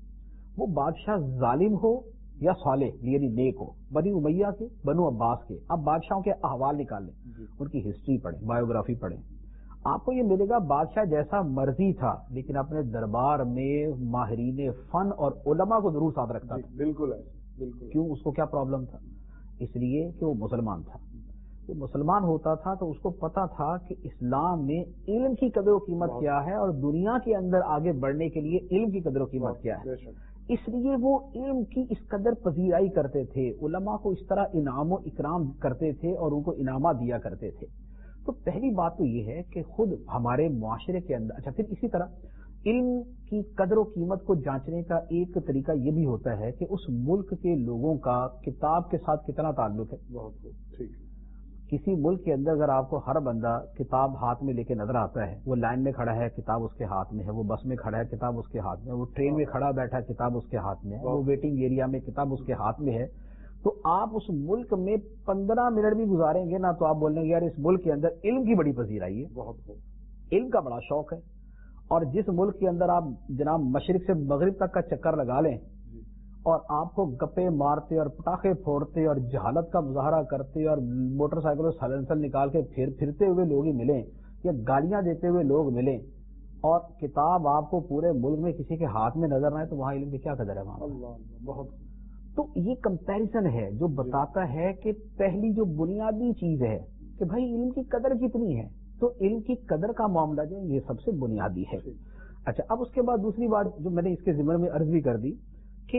Speaker 3: وہ بادشاہ ظالم ہو یا صالح یعنی نیک ہو، بنی امیہ کے، بنو عباس کے، آپ بادشاہوں کے احوال نکال لیں، ان کی ہسٹری پڑھیں، بایوگرافی پڑھیں، آپ کو یہ ملے گا بادشاہ جیسا مرضی تھا لیکن اپنے دربار میں ماہرین فن اور علماء کو ضرور ساتھ رکھتا تھا.
Speaker 2: بالکل.
Speaker 3: کیوں؟ اس کو کیا پرابلم تھا؟ اس لیے کہ وہ مسلمان تھا. وہ مسلمان ہوتا تھا تو اس کو پتا تھا کہ اسلام میں علم کی قدر و قیمت کیا ہے اور دنیا کے اندر آگے بڑھنے کے لیے علم کی قدر و قیمت کیا ہے. اس لیے وہ علم کی اس قدر پذیرائی کرتے تھے، علماء کو اس طرح انعام و اکرام کرتے تھے اور ان کو انعامات دیا کرتے تھے. تو پہلی بات تو یہ ہے کہ خود ہمارے معاشرے کے اندر، اچھا پھر اسی طرح علم کی قدر و قیمت کو جانچنے کا ایک طریقہ یہ بھی ہوتا ہے کہ اس ملک کے لوگوں کا کتاب کے ساتھ کتنا تعلق ہے.
Speaker 2: ٹھیک.
Speaker 3: کسی ملک کے اندر اگر آپ کو ہر بندہ کتاب ہاتھ میں لے کے نظر آتا ہے، وہ لائن میں کھڑا ہے کتاب اس کے ہاتھ میں ہے، وہ بس میں کھڑا ہے کتاب اس کے ہاتھ میں ہے، وہ ٹرین میں کھڑا بیٹھا ہے کتاب اس کے ہاتھ میں ہے، وہ ویٹنگ ایریا میں کتاب اس کے ہاتھ میں ہے، تو آپ اس ملک میں 15 منٹ بھی گزاریں گے نا تو آپ بولیں گے یار اس ملک کے اندر علم کی بڑی پذیرائی ہے، علم کا بڑا شوق ہے. اور جس ملک کے اندر آپ جناب مشرق سے مغرب تک کا چکر لگا لیں اور آپ کو گپے مارتے اور پٹاخے پھوڑتے اور جہالت کا مظاہرہ کرتے اور موٹر سائیکل سے سائلنسر نکال کے پھرتے ہوئے لوگ ہی ملیں یا گالیاں دیتے ہوئے لوگ ملیں اور کتاب آپ کو پورے ملک میں کسی کے ہاتھ میں نظر نہ آئے تو وہاں علم کی کیا قدر ہے وہاں.
Speaker 2: بہت.
Speaker 3: تو یہ کمپیریزن ہے جو بتاتا ہے کہ پہلی جو بنیادی چیز ہے کہ بھائی علم کی قدر کتنی ہے، تو علم کی قدر کا معاملہ جو یہ سب سے بنیادی ہے. اچھا، اب اس کے بعد دوسری بات جو میں نے اس کے ضمن میں عرض بھی کر دی کہ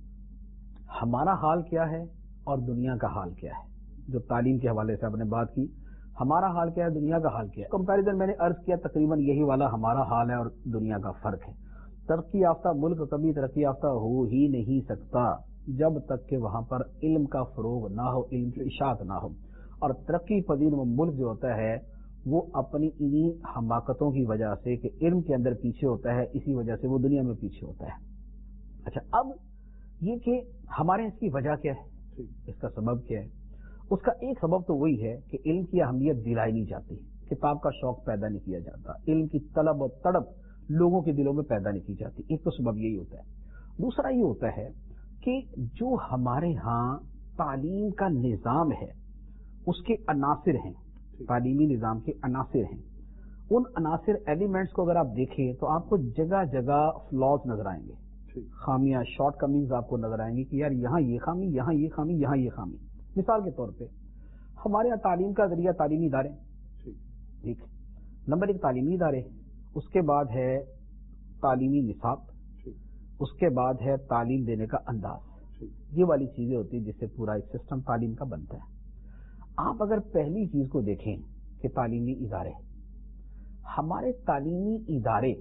Speaker 3: ہمارا حال کیا ہے اور دنیا کا حال کیا ہے. جو تعلیم کے حوالے سے آپ نے بات کی، ہمارا حال کیا ہے، دنیا کا حال کیا ہے. کمپیریزن میں نے عرض کیا تقریباً یہی والا ہمارا حال ہے اور دنیا کا فرق ہے. ترقی یافتہ ملک کبھی ترقی یافتہ ہو ہی نہیں سکتا جب تک کہ وہاں پر علم کا فروغ نہ ہو، علم کی اشاعت نہ ہو. اور ترقی پذیر ملک جو ہوتا ہے وہ اپنی انہی حماقتوں کی وجہ سے کہ علم کے اندر پیچھے ہوتا ہے، اسی وجہ سے وہ دنیا میں پیچھے ہوتا ہے. اچھا، اب یہ کہ ہمارے اس کی وجہ کیا ہے، اس کا سبب کیا ہے؟ اس کا ایک سبب تو وہی ہے کہ علم کی اہمیت دلائی نہیں جاتی، کتاب کا شوق پیدا نہیں کیا جاتا، علم کی طلب اور تڑپ لوگوں کے دلوں میں پیدا نہیں کی جاتی. ایک تو سبب یہی ہوتا ہے. دوسرا یہ ہوتا ہے کہ جو ہمارے ہاں تعلیم کا نظام ہے اس کے عناصر ہیں، تعلیمی نظام کے عناصر ہیں. ان عناصر ایلیمنٹس کو اگر آپ دیکھیں تو آپ کو جگہ جگہ فلاز نظر آئیں گے, خامیاں, شارٹ کمنگز آپ کو نظر آئیں گی کہ یار یہاں یہ خامی, یہاں یہ خامی, یہاں یہ خامی. مثال کے طور پہ ہمارے یہاں تعلیم کا ذریعہ تعلیمی ادارے, ٹھیک, نمبر ایک تعلیمی ادارے, اس کے بعد ہے تعلیمی نصاب, اس کے بعد ہے تعلیم دینے کا انداز. یہ والی چیزیں ہوتی ہیں جس سے پورا ایک سسٹم تعلیم کا بنتا ہے. آپ اگر پہلی چیز کو دیکھیں کہ تعلیمی ادارے, ہمارے تعلیمی ادارے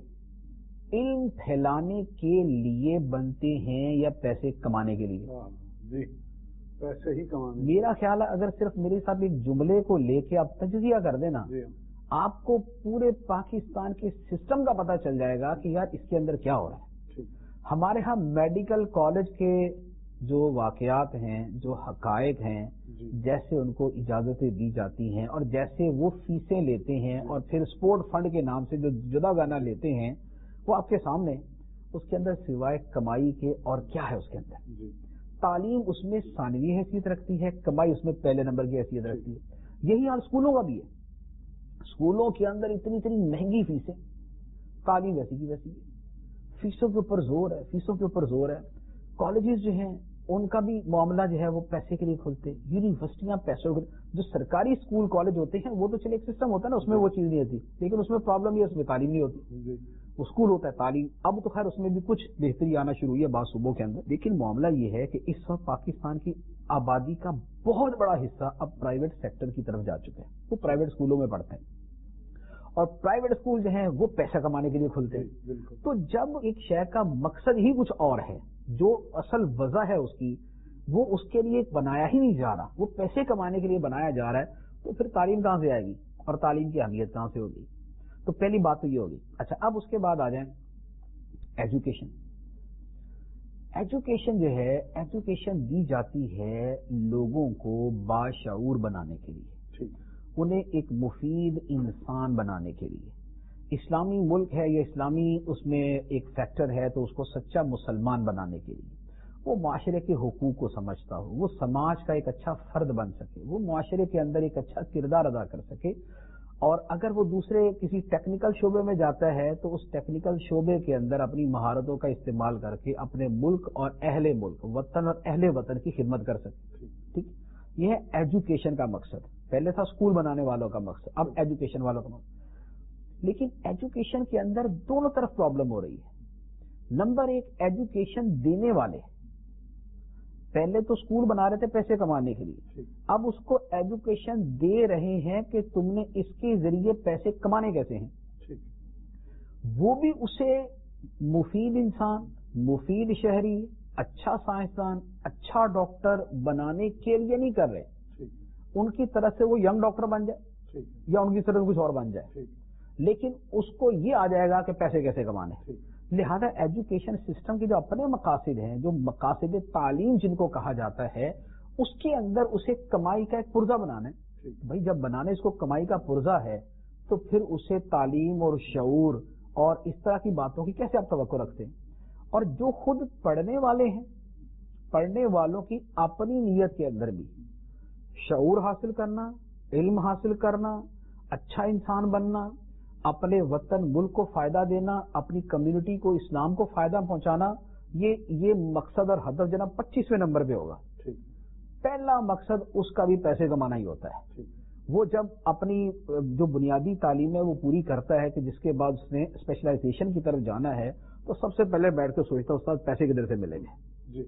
Speaker 3: علم پھیلانے کے لیے بنتے ہیں یا پیسے کمانے کے لیے؟
Speaker 2: جی, پیسے ہی کمانے.
Speaker 3: میرا خیال ہے اگر صرف میرے ساتھ ایک جملے کو لے کے آپ تجزیہ کر دینا, آپ کو پورے پاکستان کے سسٹم کا پتہ چل جائے گا کہ یار اس کے اندر کیا ہو رہا ہے. ہمارے ہاں میڈیکل کالج کے جو واقعات ہیں, جو حقائق ہیں, جیسے ان کو اجازتیں دی جاتی ہیں اور جیسے وہ فیسیں لیتے ہیں اور پھر اسپورٹ فنڈ کے نام سے جو جدا گانا لیتے ہیں, وہ آپ کے سامنے. اس کے اندر سوائے کمائی کے اور کیا ہے اس کے اندر؟ تعلیم اس میں ثانوی حیثیت رکھتی ہے, کمائی اس میں پہلے نمبر کی حیثیت رکھتی ہے. یہی حال اسکولوں کا بھی ہے. اسکولوں کے اندر اتنی مہنگی فیسیں, تعلیم ویسی کی ویسی ہے, فیسوں کے اوپر زور ہے, فیسوں کے اوپر زور ہے. کالجز جو ہیں ان کا بھی معاملہ جو ہے وہ پیسے کے لیے کھلتے. یونیورسٹیاں پیسوں کے, جو سرکاری اسکول کالج ہوتے ہیں وہ تو چلے ایک سسٹم ہوتا ہے نا, اس میں وہ چیز نہیں ہوتی, لیکن اس میں پرابلم یہ ہے اس میں تعلیم نہیں ہوتی. اسکول ہوتا ہے تعلیم. اب تو خیر اس میں بھی کچھ بہتری آنا شروع ہوئی ہے بعض صوبوں کے اندر, لیکن معاملہ یہ ہے کہ اس وقت پاکستان کی آبادی کا بہت بڑا حصہ اب پرائیویٹ سیکٹر کی طرف جا چکا ہے. وہ پرائیویٹ اسکولوں میں پڑھتے ہیں اور پرائیویٹ اسکول جو ہیں وہ پیسہ کمانے کے لیے کھلتے ہیں. تو جب ایک شے کا مقصد ہی کچھ اور ہے, جو اصل وجہ ہے اس کی وہ اس کے لیے بنایا ہی نہیں جا رہا, وہ پیسے کمانے کے لیے بنایا جا رہا ہے, تو پھر تعلیم کہاں سے آئے گی اور تعلیم کی اہمیت کہاں سے ہوگی؟ تو پہلی بات تو یہ ہوگی. اچھا, اب اس کے بعد آ جائیں ایجوکیشن. ایجوکیشن جو ہے, ایجوکیشن دی جاتی ہے لوگوں کو باشعور بنانے کے لیے, انہیں ایک مفید انسان بنانے کے لیے. اسلامی ملک ہے یا اسلامی اس میں ایک فیکٹر ہے تو اس کو سچا مسلمان بنانے کے لیے, وہ معاشرے کے حقوق کو سمجھتا ہو, وہ سماج کا ایک اچھا فرد بن سکے, وہ معاشرے کے اندر ایک اچھا کردار ادا کر سکے. اور اگر وہ دوسرے کسی ٹیکنیکل شعبے میں جاتا ہے تو اس ٹیکنیکل شعبے کے اندر اپنی مہارتوں کا استعمال کر کے اپنے ملک اور اہل ملک, وطن اور اہل وطن کی خدمت کر سکے. ٹھیک, یہ ہے ایجوکیشن کا مقصد. پہلے تھا اسکول بنانے والوں کا مقصد, اب ایجوکیشن والوں کا مقصد. لیکن ایجوکیشن کے اندر دونوں طرف پرابلم ہو رہی ہے. نمبر ایک, ایجوکیشن دینے والے پہلے تو اسکول بنا رہے تھے پیسے کمانے کے لیے, اب اس کو ایجوکیشن دے رہے ہیں کہ تم نے اس کے ذریعے پیسے کمانے کیسے ہیں. وہ بھی اسے مفید انسان, مفید شہری, اچھا سائنسدان, اچھا ڈاکٹر بنانے کے لیے نہیں کر رہے. ان کی طرف سے وہ ینگ ڈاکٹر بن جائے یا ان کی طرف کچھ اور بن جائے, لیکن اس کو یہ آ جائے گا کہ پیسے کیسے کمانے. لہذا ایجوکیشن سسٹم کے جو اپنے مقاصد ہیں, جو مقاصد تعلیم جن کو کہا جاتا ہے, اس کے اندر اسے کمائی کا ایک پرزہ بنانا ہے. بھائی جب بنانے اس کو کمائی کا پرزہ ہے تو پھر اسے تعلیم اور شعور اور اس طرح کی باتوں کی کیسے آپ توقع رکھتے ہیں؟ اور جو خود پڑھنے والے ہیں, پڑھنے والوں کی اپنی نیت کے اندر بھی شعور حاصل کرنا, علم حاصل کرنا, اچھا انسان بننا, اپنے وطن ملک کو فائدہ دینا, اپنی کمیونٹی کو اسلام کو فائدہ پہنچانا, یہ مقصد اور ہدف جناب 25ویں نمبر پہ ہوگا. پہلا مقصد اس کا بھی پیسے کمانا ہی ہوتا ہے. وہ جب اپنی جو بنیادی تعلیم ہے وہ پوری کرتا ہے کہ جس کے بعد اس نے اسپیشلائزیشن کی طرف جانا ہے, تو سب سے پہلے بیٹھ کے سوچتا ہے استاد پیسے کدھر سے ملیں گے.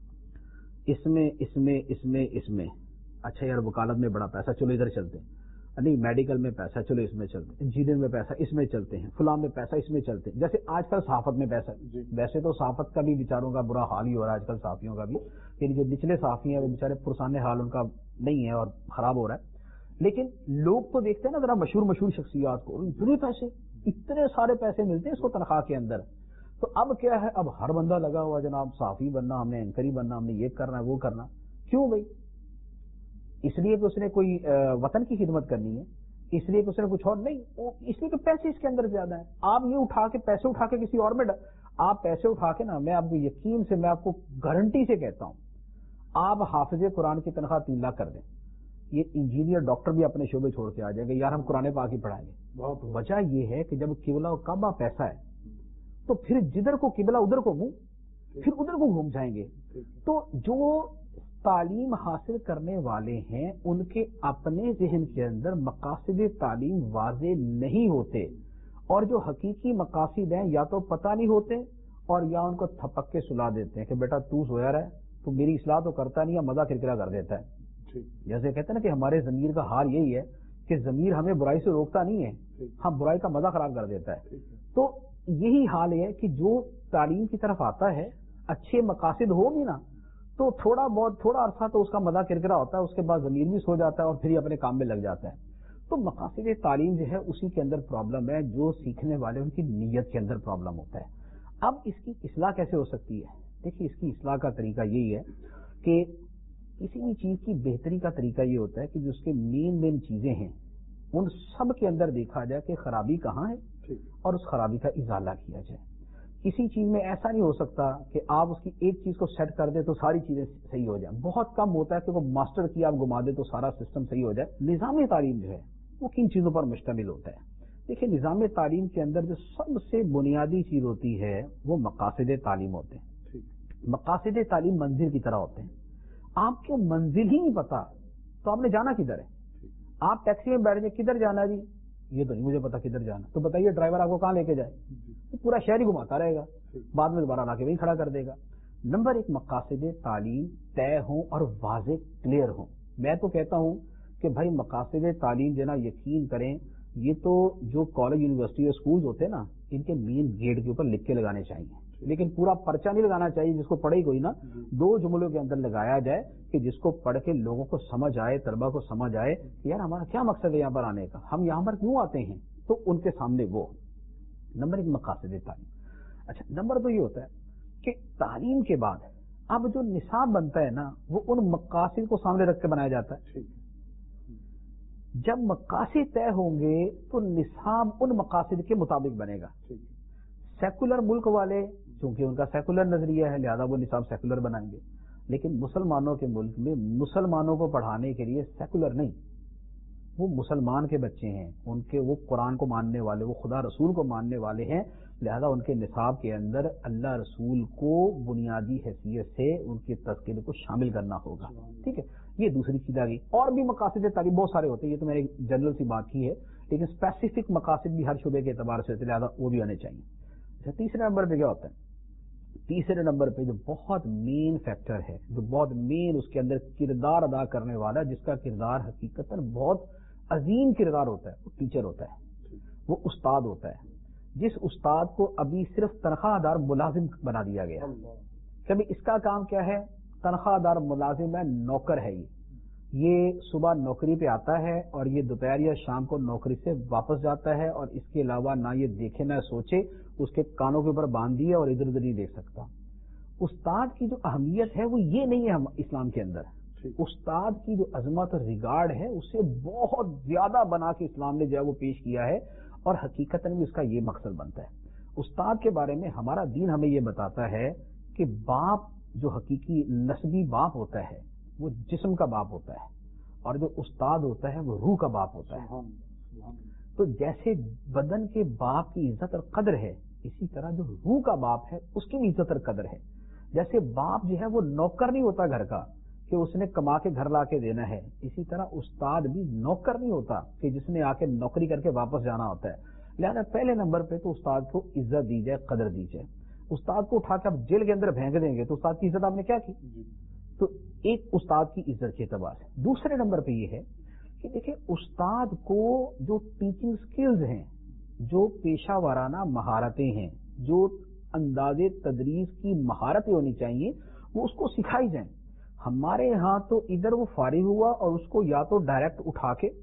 Speaker 3: اس میں اچھا یار وکالت میں بڑا پیسہ, چلو ادھر چلتے ہیں. نہیں, میڈیکل میں پیسہ, چلو اس میں چلتے ہیں. انجینئر میں پیسہ, اس میں چلتے ہیں. فلاں میں پیسہ, اس میں چلتے ہیں. جیسے آج کل صحافت میں پیسہ. ویسے تو صحافت کا بھی بیچاروں کا برا حال ہی ہو رہا ہے آج کل, صحافیوں کا بھی, یعنی جو نچلے صحافی ہیں وہ بیچارے پرسان حال ان کا نہیں ہے اور خراب ہو رہا ہے. لیکن لوگ تو دیکھتے ہیں نا ذرا مشہور شخصیات کو, اتنے پیسے, اتنے سارے پیسے ملتے ہیں اس کو تنخواہ کے اندر. تو اب کیا ہے, اب ہر بندہ لگا ہوا جناب صحافی بننا, ہم نے اینکری بننا, ہم نے یہ کرنا ہے وہ کرنا. کیوں بھائی؟ اس لیے کہ اس نے کوئی وطن کی خدمت کرنی ہے, اس لیے کہ اس نے کچھ اور نہیں, اس لیے کہ پیسے اس کے اندر زیادہ ہیں. آپ یہ اٹھا کے پیسے اٹھا کے کسی اور میں آپ پیسے اٹھا کے نا, میں آپ کو یقین سے, میں آپ کو گارنٹی سے کہتا ہوں, آپ حافظ قرآن کی تنخواہ 3 لاکھ کر دیں, یہ انجینئر ڈاکٹر بھی اپنے شعبے چھوڑ کے آ جائیں گے، یار ہم قرآن پاک ہی پڑھائیں گے.
Speaker 2: بہت
Speaker 3: وجہ یہ ہے کہ جب قبلہ و کعبہ پیسہ ہے تو پھر جدھر کو قبلہ ادھر کو منہ، پھر ادھر کو گھوم جائیں گے. تو جو تعلیم حاصل کرنے والے ہیں ان کے اپنے ذہن کے اندر مقاصد تعلیم واضح نہیں ہوتے، اور جو حقیقی مقاصد ہیں یا تو پتہ نہیں ہوتے اور یا ان کو تھپک کے سلا دیتے ہیں کہ بیٹا تو سویا رہا ہے، تو میری اصلاح تو کرتا نہیں ہے، مزہ کرکرا کر دیتا ہے. جیسے کہتے ہیں نا کہ ہمارے ضمیر کا حال یہی ہے کہ ضمیر ہمیں برائی سے روکتا نہیں ہے، ہم برائی کا مزہ خراب کر دیتا ہے. تو یہی حال ہے کہ جو تعلیم کی طرف آتا ہے اچھے مقاصد ہو بھی نا تو تھوڑا عرصہ تو اس کا مزہ کرکرا ہوتا ہے، اس کے بعد ضمیر بھی سو جاتا ہے اور پھر ہی اپنے کام میں لگ جاتا ہے. تو مقاصد تعلیم جو ہے اسی کے اندر پرابلم ہے، جو سیکھنے والے ان کی نیت کے اندر پرابلم ہوتا ہے. اب اس کی اصلاح کیسے ہو سکتی ہے؟ دیکھیے اس کی اصلاح کا طریقہ یہی ہے کہ کسی بھی چیز کی بہتری کا طریقہ یہ ہوتا ہے کہ جو اس کے مین چیزیں ہیں ان سب کے اندر دیکھا جائے کہ خرابی کہاں ہے اور اس خرابی کا ازالہ کیا جائے. کسی چیز میں ایسا نہیں ہو سکتا کہ آپ اس کی ایک چیز کو سیٹ کر دیں تو ساری چیزیں صحیح ہو جائیں. بہت کم ہوتا ہے کہ وہ ماسٹر کی آپ گھما دیں تو سارا سسٹم صحیح ہو جائے. نظام تعلیم جو ہے وہ کن چیزوں پر مشتمل ہوتا ہے؟ دیکھیے نظام تعلیم کے اندر جو سب سے بنیادی چیز ہوتی ہے وہ مقاصد تعلیم ہوتے ہیں. مقاصد تعلیم منزل کی طرح ہوتے ہیں. آپ کو منزل ہی نہیں پتا تو آپ نے جانا کدھر ہے؟ آپ ٹیکسی میں بیٹھ جائیں کدھر جانا جی، یہ تو نہیں مجھے پتا کدھر جانا، تو بتائیے ڈرائیور آپ کو کہاں لے کے جائے؟ تو پورا شہر ہی گھماتا رہے گا، بعد میں دوبارہ لا کے وہیں کھڑا کر دے گا. نمبر ایک مقاصد تعلیم طے ہوں اور واضح کلیئر ہوں. میں تو کہتا ہوں کہ بھائی مقاصد تعلیم جو نا یقین کریں یہ تو جو کالج یونیورسٹی اور اسکولز ہوتے ہیں نا ان کے مین گیٹ کے اوپر لکھ کے لگانے چاہیے، لیکن پورا پرچہ نہیں لگانا چاہیے جس کو پڑھے ہی کوئی نا. 2 جملوں کے اندر لگایا جائے کہ جس کو پڑھ کے لوگوں کو سمجھ آئے، طلبا کو سمجھ آئے کہ یار ہمارا کیا مقصد ہے یہاں پر آنے کا، ہم یہاں پر کیوں آتے ہیں، تو ان کے سامنے وہ. نمبر 1 مقاصد تعلیم. اچھا نمبر 2 یہ ہوتا ہے کہ تعلیم کے بعد اب جو نصاب بنتا ہے نا وہ ان مقاصد کو سامنے رکھ کے بنایا جاتا ہے. جب مقاصد طے ہوں گے تو نصاب ان مقاصد کے مطابق بنے گا. سیکولر ملک والے چونکہ ان کا سیکولر نظریہ ہے لہذا وہ نصاب سیکولر بنائیں گے، لیکن مسلمانوں کے ملک میں مسلمانوں کو پڑھانے کے لیے سیکولر نہیں، وہ مسلمان کے بچے ہیں، ان کے وہ قرآن کو ماننے والے، وہ خدا رسول کو ماننے والے ہیں، لہذا ان کے نصاب کے اندر اللہ رسول کو بنیادی حیثیت سے ان کے تذکرے کو شامل کرنا ہوگا. ٹھیک ہے، یہ دوسری چیز آ گئی. اور بھی مقاصد تعلیم بہت سارے ہوتے ہیں، یہ تو میں نے ایک جنرل سی بات کی ہے، لیکن اسپیسیفک مقاصد بھی ہر شعبے کے اعتبار سے ہوتے ہیں لہذا وہ بھی آنے چاہیے. اچھا تیسرے نمبر پہ کیا ہوتا ہے؟ تیسرے نمبر پہ جو بہت مین فیکٹر ہے، جو بہت مین اس کے اندر کردار ادا کرنے والا، جس کا کردار حقیقتاً بہت عظیم کردار ہوتا ہے، وہ ٹیچر ہوتا ہے، وہ استاد ہوتا ہے. جس استاد کو ابھی صرف تنخواہ دار ملازم بنا دیا گیا، کبھی اس کا کام کیا ہے؟ تنخواہ دار ملازم ہے، نوکر ہے. یہ صبح نوکری پہ آتا ہے اور یہ دوپہر یا شام کو نوکری سے واپس جاتا ہے، اور اس کے علاوہ نہ یہ دیکھے نہ سوچے، اس کے کانوں کے اوپر باندھ دیا اور ادھر ادھر نہیں دیکھ سکتا. استاد کی جو اہمیت ہے وہ یہ نہیں ہے اسلام کے اندر. استاد کی جو عظمت اور ریگارڈ ہے اسے بہت زیادہ بنا کے اسلام نے جو ہے وہ پیش کیا ہے، اور حقیقت میں اس کا یہ مقصد بنتا ہے. استاد کے بارے میں ہمارا دین ہمیں یہ بتاتا ہے کہ باپ جو حقیقی نسبی باپ ہوتا ہے وہ جسم کا باپ ہوتا ہے، اور جو استاد ہوتا ہے وہ روح کا باپ ہوتا ہے. تو جیسے بدن کے باپ کی عزت اور قدر ہے، اسی طرح جو روح کا باپ ہے اس کی بھی عزت اور قدر ہے. جیسے باپ جو ہے وہ نوکر نہیں ہوتا گھر کا کہ اس نے کما کے گھر لا کے دینا ہے، اسی طرح استاد بھی نوکر نہیں ہوتا کہ جس نے آ کے نوکری کر کے واپس جانا ہوتا ہے. لہذا پہلے نمبر پہ تو استاد کو عزت دی جائے، قدر دی جائے. استاد کو اٹھا کے آپ جیل کے اندر پھینک دیں گے تو استاد کی عزت آپ نے کیا کی؟ تو ایک استاد کی عزت کے اعتبار سے. دوسرے نمبر پہ یہ ہے کہ دیکھیں استاد کو جو ٹیچنگ سکلز ہیں، جو پیشہ ورانہ مہارتیں ہیں، جو انداز تدریس کی مہارتیں ہونی چاہیے وہ اس کو سکھائی جائیں. ہمارے ہاں تو ادھر وہ فارغ ہوا اور اس کو یا تو ڈائریکٹ اٹھا کے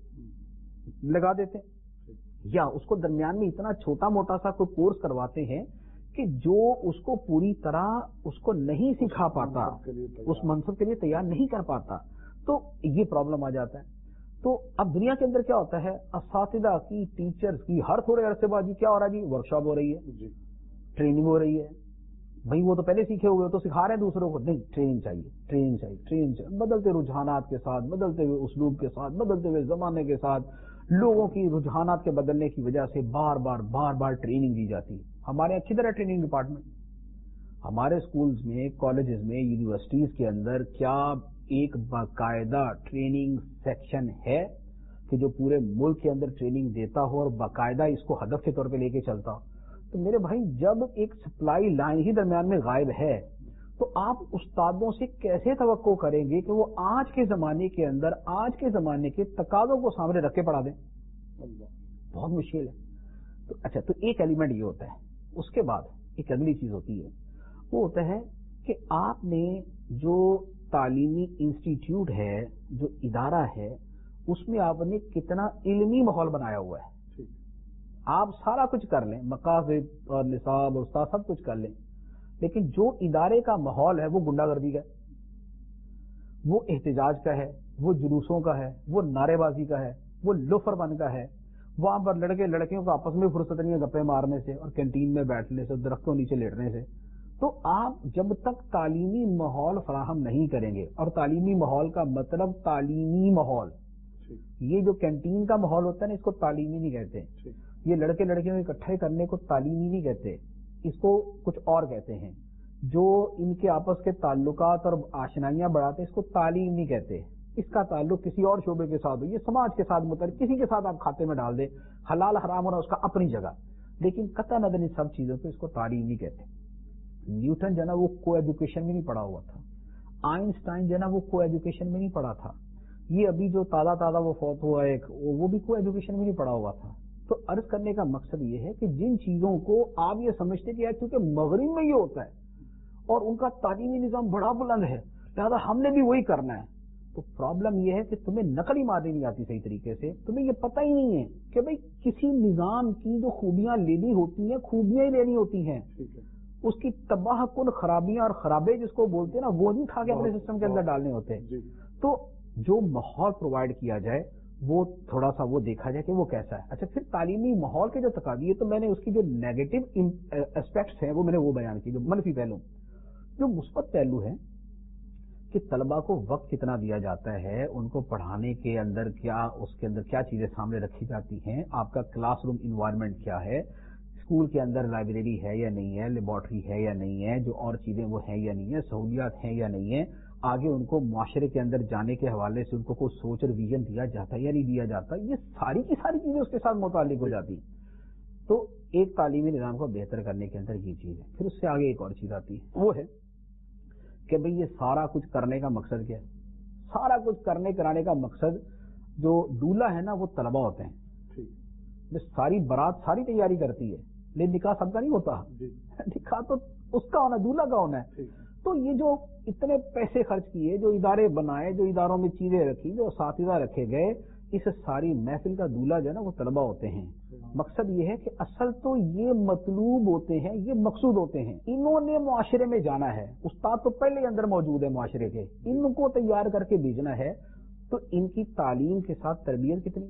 Speaker 3: لگا دیتے یا اس کو درمیان میں اتنا چھوٹا موٹا سا کوئی کورس کرواتے ہیں کہ جو اس کو پوری طرح اس کو نہیں سکھا پاتا، اس منصب کے لیے تیار نہیں کر پاتا، تو یہ پرابلم آ جاتا ہے. تو اب دنیا کے اندر کیا ہوتا ہے؟ اساتذہ کی، ٹیچرز کی ہر تھوڑے عرصے بعد کیا ہو رہا ہے جی؟ ورکشاپ ہو رہی ہے، ٹریننگ ہو رہی ہے. بھائی وہ تو پہلے سیکھے ہوئے تو سکھا رہے ہیں دوسروں کو، نہیں ٹریننگ چاہیے، ٹریننگ چاہیے، ٹریننگ چاہیے. بدلتے رجحانات کے ساتھ، بدلتے ہوئے اسلوب کے ساتھ، بدلتے ہوئے زمانے کے ساتھ، لوگوں کی رجحانات کے بدلنے کی وجہ سے بار بار ٹریننگ دی جاتی ہے. ہمارے اچھی طرح ٹریننگ ڈپارٹمنٹ، ہمارے اسکولز میں، کالجز میں، یونیورسٹیز کے اندر کیا ایک باقاعدہ ٹریننگ سیکشن ہے کہ جو پورے ملک کے اندر ٹریننگ دیتا ہو اور باقاعدہ اس کو ہدف کے طور پہ لے کے چلتا ہو؟ تو میرے بھائی جب ایک سپلائی لائن ہی درمیان میں غائب ہے تو آپ استادوں سے کیسے توقع کریں گے کہ وہ آج کے زمانے کے اندر آج کے زمانے کے تقاضوں کو سامنے رکھ کے پڑھا دیں؟ بہت مشکل ہے. تو اچھا، تو ایک ایلیمنٹ یہ ہوتا ہے. اس کے بعد ایک اگلی چیز ہوتی ہے، وہ ہوتا ہے کہ آپ نے جو تعلیمی انسٹیٹیوٹ ہے، جو ادارہ ہے، اس میں آپ نے کتنا علمی ماحول بنایا ہوا ہے. آپ سارا کچھ کر لیں، مقاصد اور نصاب اور استاد سب کچھ کر لیں، لیکن جو ادارے کا ماحول ہے وہ گنڈا گردی کا ہے، وہ احتجاج کا ہے، وہ جلوسوں کا ہے، وہ نعرے بازی کا ہے، وہ لوفر بن کا ہے. وہاں پر لڑکے لڑکیوں کو آپس میں فرصت نہیں ہے گپے مارنے سے اور کینٹین میں بیٹھنے سے، درختوں نیچے لیٹنے سے. تو آپ جب تک تعلیمی ماحول فراہم نہیں کریں گے، اور تعلیمی ماحول کا مطلب تعلیمی ماحول، یہ جو کینٹین کا ماحول ہوتا ہے نا، اس کو تعلیمی نہیں کہتے. یہ لڑکے لڑکیوں کو اکٹھے کرنے کو تعلیمی نہیں کہتے، اس کو کچھ اور کہتے ہیں. جو ان کے آپس کے تعلقات اور آشنائیاں بڑھاتے ہیں، اس کو تعلیم نہیں کہتے. اس کا تعلق کسی اور شعبے کے ساتھ ہو، یہ سماج کے ساتھ متعلق کسی کے ساتھ آپ کھاتے میں ڈال دیں، حلال حرام ہونا اس کا اپنی جگہ، لیکن قطع نظر ان سب چیزوں پہ اس کو تعلیم نہیں کہتے. نیوٹن جو ہے نا وہ کو ایجوکیشن میں نہیں پڑھا ہوا تھا. آئنسٹائن جو ہے نا وہ کو ایجوکیشن میں نہیں پڑھا تھا. یہ ابھی جو تازہ وہ فوت ہوا ایک، وہ بھی کو ایجوکیشن میں نہیں پڑھا ہوا تھا. تو عرض کرنے کا مقصد یہ ہے کہ جن چیزوں کو آپ یہ سمجھتے کہ کیونکہ مغرب میں یہ ہوتا ہے اور ان کا تعلیمی نظام بڑا بلند ہے لہٰذا ہم نے بھی وہی کرنا ہے، تو پرابلم یہ ہے کہ تمہیں نقل ہی مارنی نہیں آتی صحیح طریقے سے. تمہیں یہ پتہ ہی نہیں ہے کہ بھئی کسی نظام کی جو خوبیاں لینی ہوتی ہیں، خوبیاں ہی لینی ہوتی ہیں، اس کی تباہ کن خرابیاں اور خرابے جس کو بولتے ہیں نا، وہ نہیں اٹھا کے اپنے سسٹم کے اندر ڈالنے ہوتے. تو جو ماحول پرووائڈ کیا جائے وہ تھوڑا سا وہ دیکھا جائے کہ وہ کیسا ہے. اچھا، پھر تعلیمی ماحول کے جو تقاضے، تو میں نے اس کی جو نیگیٹو اسپیکٹس ہیں وہ میں نے وہ بیان کی، جو منفی پہلو. جو مثبت پہلو ہے کہ طلباء کو وقت کتنا دیا جاتا ہے، ان کو پڑھانے کے اندر کیا، اس کے اندر کیا چیزیں سامنے رکھی جاتی ہیں، آپ کا کلاس روم انوائرمنٹ کیا ہے، اسکول کے اندر لائبریری ہے یا نہیں ہے، لیبارٹری ہے یا نہیں ہے، جو اور چیزیں وہ ہیں یا نہیں ہے، سہولیات ہیں یا نہیں ہے، آگے ان کو معاشرے کے اندر جانے کے حوالے سے ان کو کوئی سوچ اور ویژن دیا جاتا ہے یا نہیں دیا جاتا، یہ ساری کی ساری چیزیں اس کے ساتھ متعلق ہو جاتی ہیں. تو ایک تعلیمی نظام کو بہتر کرنے کے اندر یہ چیز ہے. پھر اس سے آگے ایک اور چیز آتی ہے، وہ ہے کہ بھئی یہ سارا کچھ کرنے کا مقصد کیا ہے؟ سارا کچھ کرنے کرانے کا مقصد، جو دولہا ہے نا وہ طلباء ہوتے ہیں. ساری بارات ساری تیاری کرتی ہے، لیکن نکاح سب کا نہیں ہوتا. نکاح تو اس کا ہونا، دولہا کا ہونا ہے. تو یہ جو اتنے پیسے خرچ کیے، جو ادارے بنائے، جو اداروں میں چیزیں رکھی، جو اساتذہ رکھے گئے، اس ساری محفل کا دولہا جو ہے نا وہ طلباء ہوتے ہیں. مقصد یہ ہے کہ اصل تو یہ مطلوب ہوتے ہیں، یہ مقصود ہوتے ہیں. انہوں نے معاشرے میں جانا ہے، استاد تو پہلے اندر موجود ہے معاشرے کے، ان کو تیار کر کے بھیجنا ہے. تو ان کی تعلیم کے ساتھ تربیت کتنی،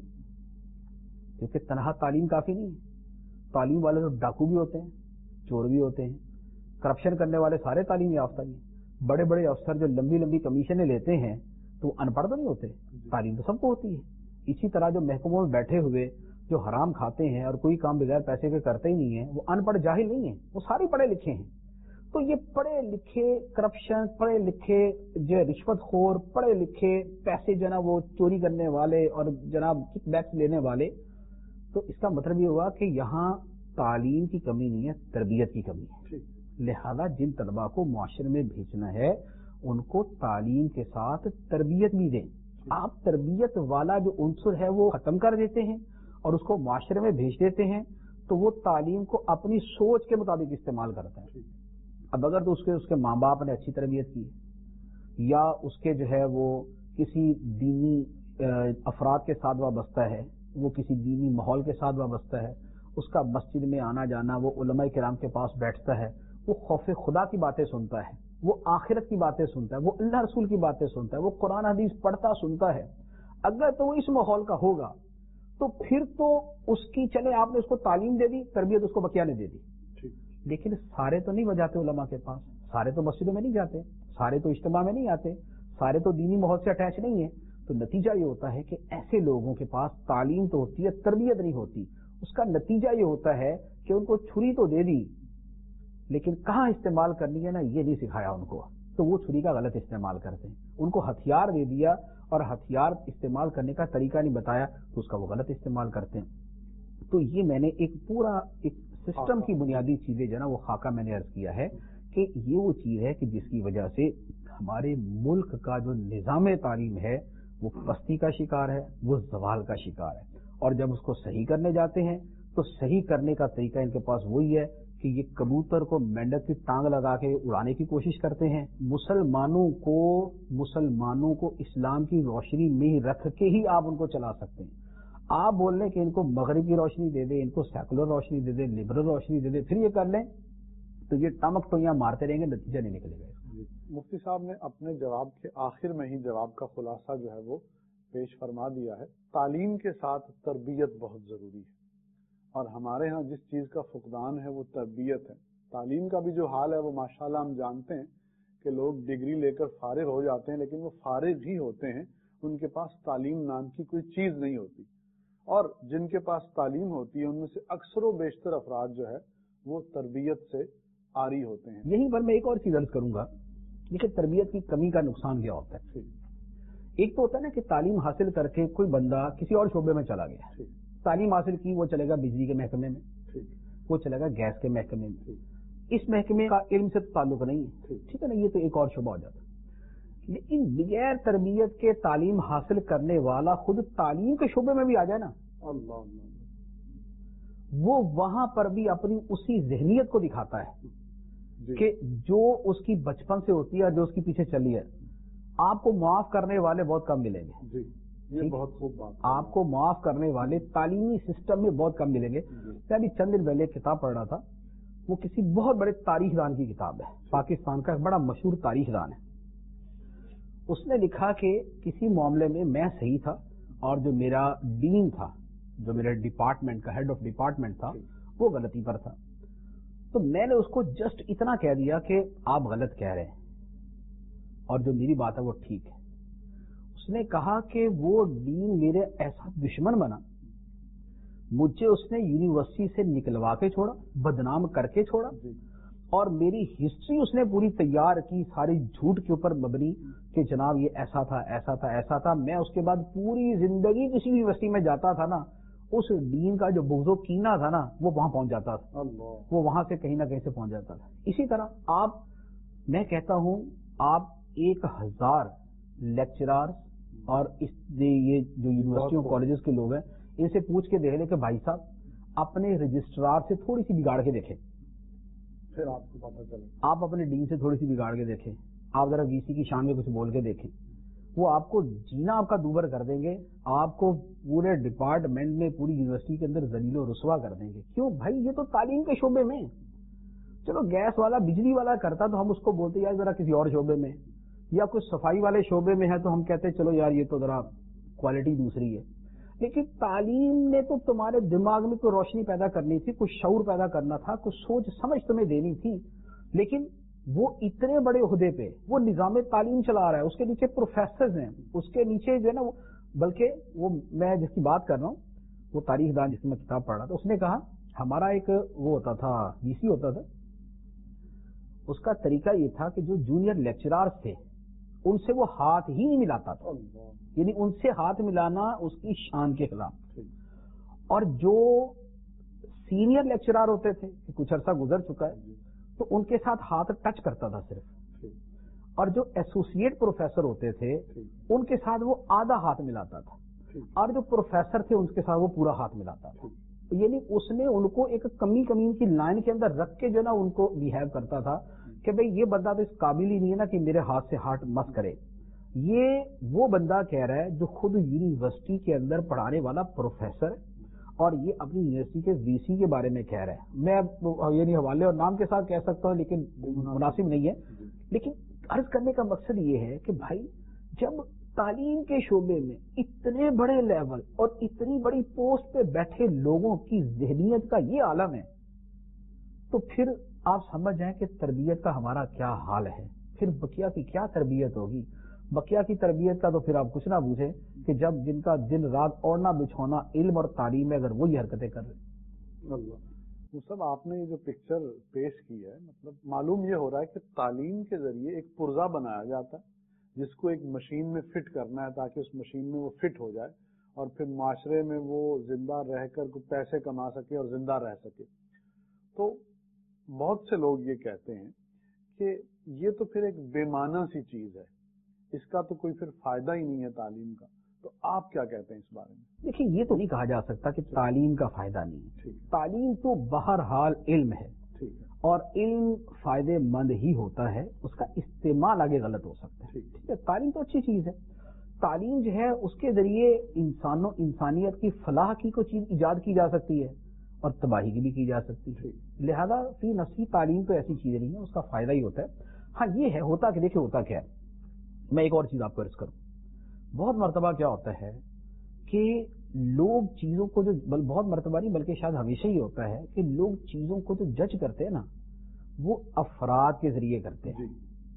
Speaker 3: کیونکہ تنہا تعلیم کافی نہیں ہے. تعلیم والے تو ڈاکو بھی ہوتے ہیں، چور بھی ہوتے ہیں، کرپشن کرنے والے سارے تعلیم یافتہ ہیں. بڑے بڑے افسر جو لمبی لمبی کمیشنیں لیتے ہیں تو وہ ان پڑھ تو نہیں ہوتے، تعلیم تو سب کو ہوتی ہے. اسی طرح جو محکموں میں بیٹھے ہوئے جو حرام کھاتے ہیں اور کوئی کام بغیر پیسے کے کرتے ہی نہیں ہیں، وہ ان پڑھ جاہل نہیں ہیں، وہ سارے پڑھے لکھے ہیں. تو یہ پڑھے لکھے کرپشن، پڑھے لکھے جو رشوت خور، پڑھے لکھے پیسے جو ہے نا وہ چوری کرنے والے اور جناب کک بیکس لینے والے، تو اس کا مطلب یہ ہوا کہ یہاں تعلیم کی کمی نہیں ہے، تربیت کی کمی ہے. لہذا جن طلباء کو معاشرے میں بھیجنا ہے ان کو تعلیم کے ساتھ تربیت بھی دیں. آپ تربیت والا جو عنصر ہے وہ ختم کر دیتے ہیں اور اس کو معاشرے میں بھیج دیتے ہیں، تو وہ تعلیم کو اپنی سوچ کے مطابق استعمال کرتا ہے. اب اگر تو اس کے ماں باپ نے اچھی تربیت کی یا اس کے جو ہے وہ کسی دینی افراد کے ساتھ وابستہ ہے، وہ کسی دینی ماحول کے ساتھ وابستہ ہے، اس کا مسجد میں آنا جانا، وہ علماء کرام کے پاس بیٹھتا ہے، وہ خوف خدا کی باتیں سنتا ہے، وہ آخرت کی باتیں سنتا ہے، وہ اللہ رسول کی باتیں سنتا ہے، وہ قرآن حدیث پڑھتا سنتا ہے، اگر تو وہ اس ماحول کا ہوگا تو پھر تو اس کی چلے آپ نے اس کو تعلیم دے دی، تربیت اس کو بقیہ نے دے دی. لیکن سارے تو نہیں بجاتے علماء کے پاس، سارے تو مسجدوں میں نہیں جاتے، سارے تو اجتماع میں نہیں آتے، سارے تو دینی ماحول سے اٹیچ نہیں ہیں. تو نتیجہ یہ ہوتا ہے کہ ایسے لوگوں کے پاس تعلیم تو ہوتی ہے، تربیت نہیں ہوتی. اس کا نتیجہ یہ ہوتا ہے کہ ان کو چھری تو دے دی لیکن کہاں استعمال کرنی ہے نا یہ نہیں سکھایا ان کو، تو وہ چھری کا غلط استعمال کرتے ہیں. ان کو ہتھیار دے دیا اور ہتھیار استعمال کرنے کا طریقہ نہیں بتایا تو اس کا وہ غلط استعمال کرتے ہیں. تو یہ میں نے ایک پورا ایک سسٹم کی بنیادی چیزیں جو ہے نا وہ خاکہ میں نے عرض کیا ہے کہ یہ وہ چیز ہے کہ جس کی وجہ سے ہمارے ملک کا جو نظام تعلیم ہے وہ پستی کا شکار ہے، وہ زوال کا شکار ہے. اور جب اس کو صحیح کرنے جاتے ہیں تو صحیح کرنے کا طریقہ ان کے پاس وہی ہے کہ یہ کبوتر کو مینڈک کی ٹانگ لگا کے اڑانے کی کوشش کرتے ہیں. مسلمانوں کو اسلام کی روشنی میں ہی رکھ کے ہی آپ ان کو چلا سکتے ہیں. آپ بول لیں کہ ان کو مغرب کی روشنی دے دیں، ان کو سیکولر روشنی دے دیں، لبرل روشنی دے دیں، پھر یہ کر لیں تو یہ ٹمک تو یہاں مارتے رہیں گے، نتیجہ نہیں نکلے گا.
Speaker 2: مفتی صاحب نے اپنے جواب کے آخر میں ہی جواب کا خلاصہ جو ہے وہ پیش فرما دیا ہے. تعلیم کے ساتھ تربیت بہت ضروری ہے، اور ہمارے ہاں جس چیز کا فقدان ہے وہ تربیت ہے. تعلیم کا بھی جو حال ہے وہ ماشاءاللہ ہم جانتے ہیں کہ لوگ ڈگری لے کر فارغ ہو جاتے ہیں، لیکن وہ فارغ ہی ہوتے ہیں، ان کے پاس تعلیم نام کی کوئی چیز نہیں ہوتی. اور جن کے پاس تعلیم ہوتی ہے ان میں سے اکثر و بیشتر افراد جو ہے وہ تربیت سے عاری ہوتے ہیں.
Speaker 3: یہیں پر میں ایک اور چیز عرض کروں گا، دیکھیں تربیت کی کمی کا نقصان کیا ہوتا ہے. ایک تو ہوتا ہے نا کہ تعلیم حاصل کر کے کوئی بندہ کسی اور شعبے میں چلا گیا، تعلیم حاصل کی، وہ چلے گا بجلی کے محکمے میں، وہ چلے گا گیس کے محکمے میں، اس محکمے کا علم سے تعلق نہیں ہے، ٹھیک ہے نا، یہ تو ایک اور شعبہ ہو جاتا ہے. لیکن بغیر تربیت کے تعلیم حاصل کرنے والا خود تعلیم کے شعبے میں بھی آ جائے نا، وہ وہاں پر بھی اپنی اسی ذہنیت کو دکھاتا ہے کہ جو اس کی بچپن سے ہوتی ہے، جو اس کی پیچھے چلی ہے. آپ کو معاف کرنے والے بہت کم ملیں گے.
Speaker 2: یہ بہت خوب بات.
Speaker 3: آپ کو معاف کرنے والے تعلیمی سسٹم میں بہت کم ملیں گے. میں ابھی چند دن پہلے ایک کتاب پڑھ رہا تھا، وہ کسی بہت بڑے تاریخ دان کی کتاب ہے، پاکستان کا ایک بڑا مشہور تاریخ دان ہے. اس نے لکھا کہ کسی معاملے میں میں صحیح تھا اور جو میرا ڈین تھا، جو میرے ڈپارٹمنٹ کا ہیڈ آف ڈپارٹمنٹ تھا، وہ غلطی پر تھا. تو میں نے اس کو جسٹ اتنا کہہ دیا کہ آپ غلط کہہ رہے ہیں اور جو میری بات ہے وہ ٹھیک ہے. اس نے کہا کہ وہ ڈین میرے ایسا دشمن بنا، مجھے اس نے یونیورسٹی سے نکلوا کے چھوڑا، بدنام کر کے چھوڑا، اور میری ہسٹری اس نے پوری تیار کی ساری جھوٹ کے اوپر مبنی کہ جناب یہ ایسا تھا ایسا تھا ایسا تھا. میں اس کے بعد پوری زندگی کسی یونیورسٹی میں جاتا تھا نا، اس دین کا جو بغض و کینہ تھا نا وہ وہاں پہنچ جاتا تھا، وہ وہاں سے کہیں نہ کہیں سے پہنچ جاتا تھا. اسی طرح آپ، میں کہتا ہوں آپ 1000 لیکچرار اور یہ جو یونیورسٹیوں کالجز کے لوگ ہیں ان سے پوچھ کے دیکھ لیں کہ بھائی صاحب اپنے رجسٹرار سے تھوڑی سی بگاڑ کے دیکھیں،
Speaker 2: پھر آپ کو پتہ چلے. آپ
Speaker 3: اپنے ڈین سے تھوڑی سی بگاڑ کے دیکھیں، آپ ذرا وی سی کی شان میں کچھ بول کے دیکھیں، وہ آپ کو جینا آپ کا دوبر کر دیں گے، آپ کو پورے ڈپارٹمنٹ میں پوری یونیورسٹی کے اندر ذلیل و رسوا کر دیں گے. کیوں بھائی؟ یہ تو تعلیم کے شعبے میں، چلو گیس والا بجلی والا کرتا تو ہم اس کو بولتے یار ذرا کسی اور شعبے میں، یا کچھ صفائی والے شعبے میں ہے تو ہم کہتے چلو یار یہ تو ذرا کوالٹی دوسری ہے. لیکن تعلیم نے تو تمہارے دماغ میں کوئی روشنی پیدا کرنی تھی، کچھ شعور پیدا کرنا تھا، کچھ سوچ سمجھ تمہیں دینی تھی. لیکن وہ اتنے بڑے عہدے پہ وہ نظام تعلیم چلا رہا ہے، اس کے نیچے پروفیسرز ہیں، اس کے نیچے جو ہے نا، بلکہ وہ میں جس کی بات کر رہا ہوں وہ تاریخ دان جس میں کتاب پڑھ رہا تھا، اس نے کہا ہمارا ایک وہ ہوتا تھا وی سی ہوتا تھا، اس کا طریقہ یہ تھا کہ جو جونیئر لیکچرارز تھے ان سے وہ ہاتھ ہی نہیں ملاتا تھا، یعنی ان سے ہاتھ ملانا اس کی شان کے خلاف. اور جو سینئر لیکچرار ہوتے تھے، کچھ عرصہ گزر چکا ہے، تو ان کے ساتھ ہاتھ ٹچ کرتا تھا صرف، اور جو ایسوسیٹ پروفیسر ہوتے تھے ان کے ساتھ وہ آدھا ہاتھ ملاتا تھا، اور جو پروفیسر تھے ان کے ساتھ وہ پورا ہاتھ ملاتا تھا. یعنی اس نے ان کو ایک کمی کی لائن کے اندر رکھ کے جو نا ان کو بیہیو کرتا تھا کہ بھئی یہ بندہ تو اس قابل ہی نہیں ہے نا کہ میرے ہاتھ سے ہاتھ مس کرے. یہ وہ بندہ کہہ رہا ہے جو خود یونیورسٹی کے اندر پڑھانے والا پروفیسر، اور یہ اپنی یونیورسٹی کے وی سی کے بارے میں کہہ رہا ہے. میں یعنی حوالے اور نام کے ساتھ کہہ سکتا ہوں لیکن مناسب نہیں ہے. لیکن عرض کرنے کا مقصد یہ ہے کہ بھائی جب تعلیم کے شعبے میں اتنے بڑے لیول اور اتنی بڑی پوسٹ پہ بیٹھے لوگوں کی ذہنیت کا یہ عالم ہے، تو پھر آپ سمجھ جائیں کہ تربیت کا ہمارا کیا حال ہے، پھر بقیہ کی کیا تربیت ہوگی. بقیہ کی تربیت کا تو پھر آپ کچھ نہ پوچھیں کہ جب جن کا دن رات اوڑھنا بچھونا علم اور تعلیم میں اگر وہی حرکتیں کر رہے.
Speaker 2: مصعب آپ نے یہ جو پکچر پیش کی ہے، مطلب معلوم یہ ہو رہا ہے کہ تعلیم کے ذریعے ایک پرزہ بنایا جاتا ہے جس کو ایک مشین میں فٹ کرنا ہے تاکہ اس مشین میں وہ فٹ ہو جائے اور پھر معاشرے میں وہ زندہ رہ کر پیسے کما سکے اور زندہ رہ سکے. تو بہت سے لوگ یہ کہتے ہیں کہ یہ تو پھر ایک بے معنی سی چیز ہے، اس کا تو کوئی پھر فائدہ ہی نہیں ہے تعلیم کا. تو آپ کیا کہتے ہیں اس بارے میں؟
Speaker 3: دیکھیے، یہ تو نہیں کہا جا سکتا کہ تعلیم کا فائدہ نہیں ہے. تعلیم تو بہرحال علم ہے اور علم فائدے مند ہی ہوتا ہے، اس کا استعمال آگے غلط ہو سکتا ہے. ٹھیک ہے، تعلیم تو اچھی چیز ہے. تعلیم جو ہے اس کے ذریعے انسانیت کی فلاح کی کوئی چیز ایجاد کی جا سکتی ہے اور تباہی کی بھی کی جا سکتی ہے. لہذا فی نفسی تعلیم تو ایسی چیز نہیں ہے، اس کا فائدہ ہی ہوتا ہے. ہاں یہ ہے، ہوتا کہ دیکھیں ہوتا کیا ہے. میں ایک اور چیز آپ کو عرض کروں. بہت مرتبہ کیا ہوتا ہے کہ لوگ چیزوں کو جو بہت مرتبہ نہیں بلکہ شاید ہمیشہ ہی ہوتا ہے کہ لوگ چیزوں کو جو جج کرتے ہیں نا وہ افراد کے ذریعے کرتے ہیں،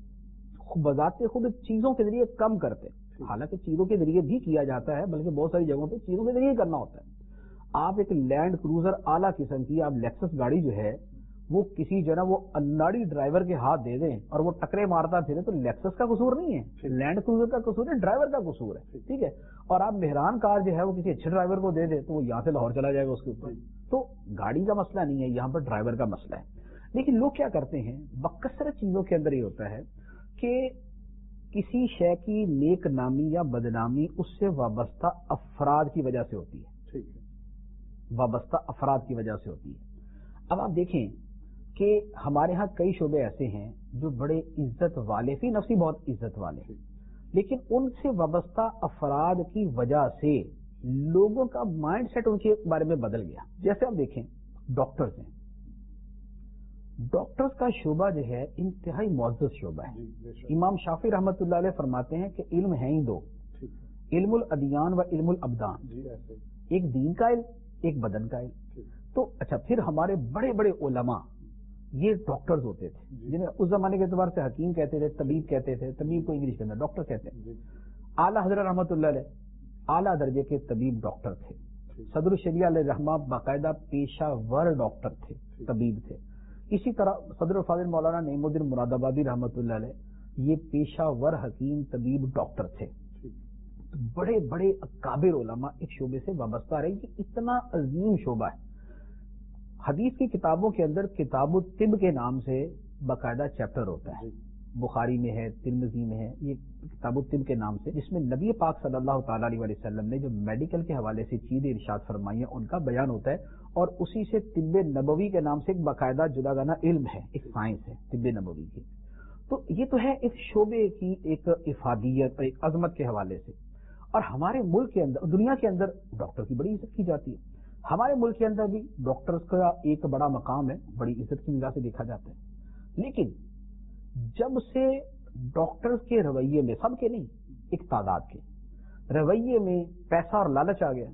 Speaker 3: بذات خود چیزوں کے ذریعے کم کرتے ہیں. حالانکہ چیزوں کے ذریعے بھی کیا جاتا ہے، بلکہ بہت ساری جگہوں پہ چیزوں کے ذریعے کرنا ہوتا ہے. آپ ایک لینڈ کروزر اعلیٰ قسم کی آپ لیکسس گاڑی جو ہے وہ کسی جناب وہ اناڑی ڈرائیور کے ہاتھ دے دیں اور وہ ٹکرے مارتا پھرے تو لیکسس کا قصور نہیں ہے، لینڈ کروزر کا قصور ہے، ڈرائیور کا قصور ہے. ٹھیک ہے، اور آپ مہران کار جو ہے وہ کسی اچھے ڈرائیور کو دے دے تو وہ یہاں سے لاہور چلا جائے گا اس کے اوپر. تو گاڑی کا مسئلہ نہیں ہے، یہاں پر ڈرائیور کا مسئلہ ہے. لیکن لوگ کیا کرتے ہیں، بکثرت چیزوں کے اندر یہ ہوتا ہے کہ کسی شے کی نیک نامی یا بدنامی اس سے وابستہ افراد کی وجہ سے ہوتی ہے. وابستہ افراد کی وجہ سے ہوتی ہے. اب آپ دیکھیں کہ ہمارے ہاں کئی شعبے ایسے ہیں جو بڑے عزت والے، فی نفسی بہت عزت والے ہیں، لیکن ان سے وابستہ افراد کی وجہ سے لوگوں کا مائنڈ سیٹ ان کے بارے میں بدل گیا. جیسے آپ دیکھیں ڈاکٹرز ہیں، ڈاکٹرز کا شعبہ جو ہے انتہائی معزز شعبہ ہے. امام شافعی رحمۃ اللہ علیہ فرماتے ہیں کہ علم ہیں ہی دو، علم الادیان و علم الابدان. ایک دین کا علم، ایک بدن کا علم. تو اچھا، پھر ہمارے بڑے بڑے علماء یہ ڈاکٹرز ہوتے تھے جنہیں اس زمانے کے اعتبار سے حکیم کہتے تھے، طبیب کہتے تھے، طبیب کو انگلش کے اندر ڈاکٹر کہتے ہیں. اعلیٰ حضرت رحمۃ اللہ علیہ اعلیٰ درجے کے طبیب ڈاکٹر تھے. صدر الشریعہ علیہ رحمہ باقاعدہ پیشہ ور ڈاکٹر تھے، طبیب تھے. اسی طرح صدر الفاضل مولانا نعیم الدین مراد آبادی رحمۃ اللہ علیہ یہ پیشہ ور حکیم طبیب ڈاکٹر تھے. بڑے بڑے اکابر علماء ایک شعبے سے وابستہ رہے. یہ اتنا عظیم شعبہ ہے. حدیث کی کتابوں کے اندر کتاب الطب کے نام سے باقاعدہ چیپٹر ہوتا ہے، بخاری میں ہے، ترمذی میں ہے، یہ کتاب الطب کے نام سے، جس میں نبی پاک صلی اللہ تعالیٰ علیہ وسلم نے جو میڈیکل کے حوالے سے چیزیں ارشاد فرمائی ہیں ان کا بیان ہوتا ہے. اور اسی سے طب نبوی کے نام سے ایک باقاعدہ جداگانہ علم ہے، ایک سائنس ہے طب نبوی کی. تو یہ تو ہے اس شعبے کی ایک افادیت اور ایک عظمت کے حوالے سے. اور ہمارے ملک کے اندر، دنیا کے اندر ڈاکٹر کی بڑی عزت کی جاتی ہے. ہمارے ملک کے اندر بھی ڈاکٹرز کا ایک بڑا مقام ہے، بڑی عزت کی نگاہ سے دیکھا جاتا ہے. لیکن جب سے ڈاکٹرز کے رویے میں، سب کے نہیں، ایک تعداد کے رویے میں پیسہ اور لالچ آ گیا،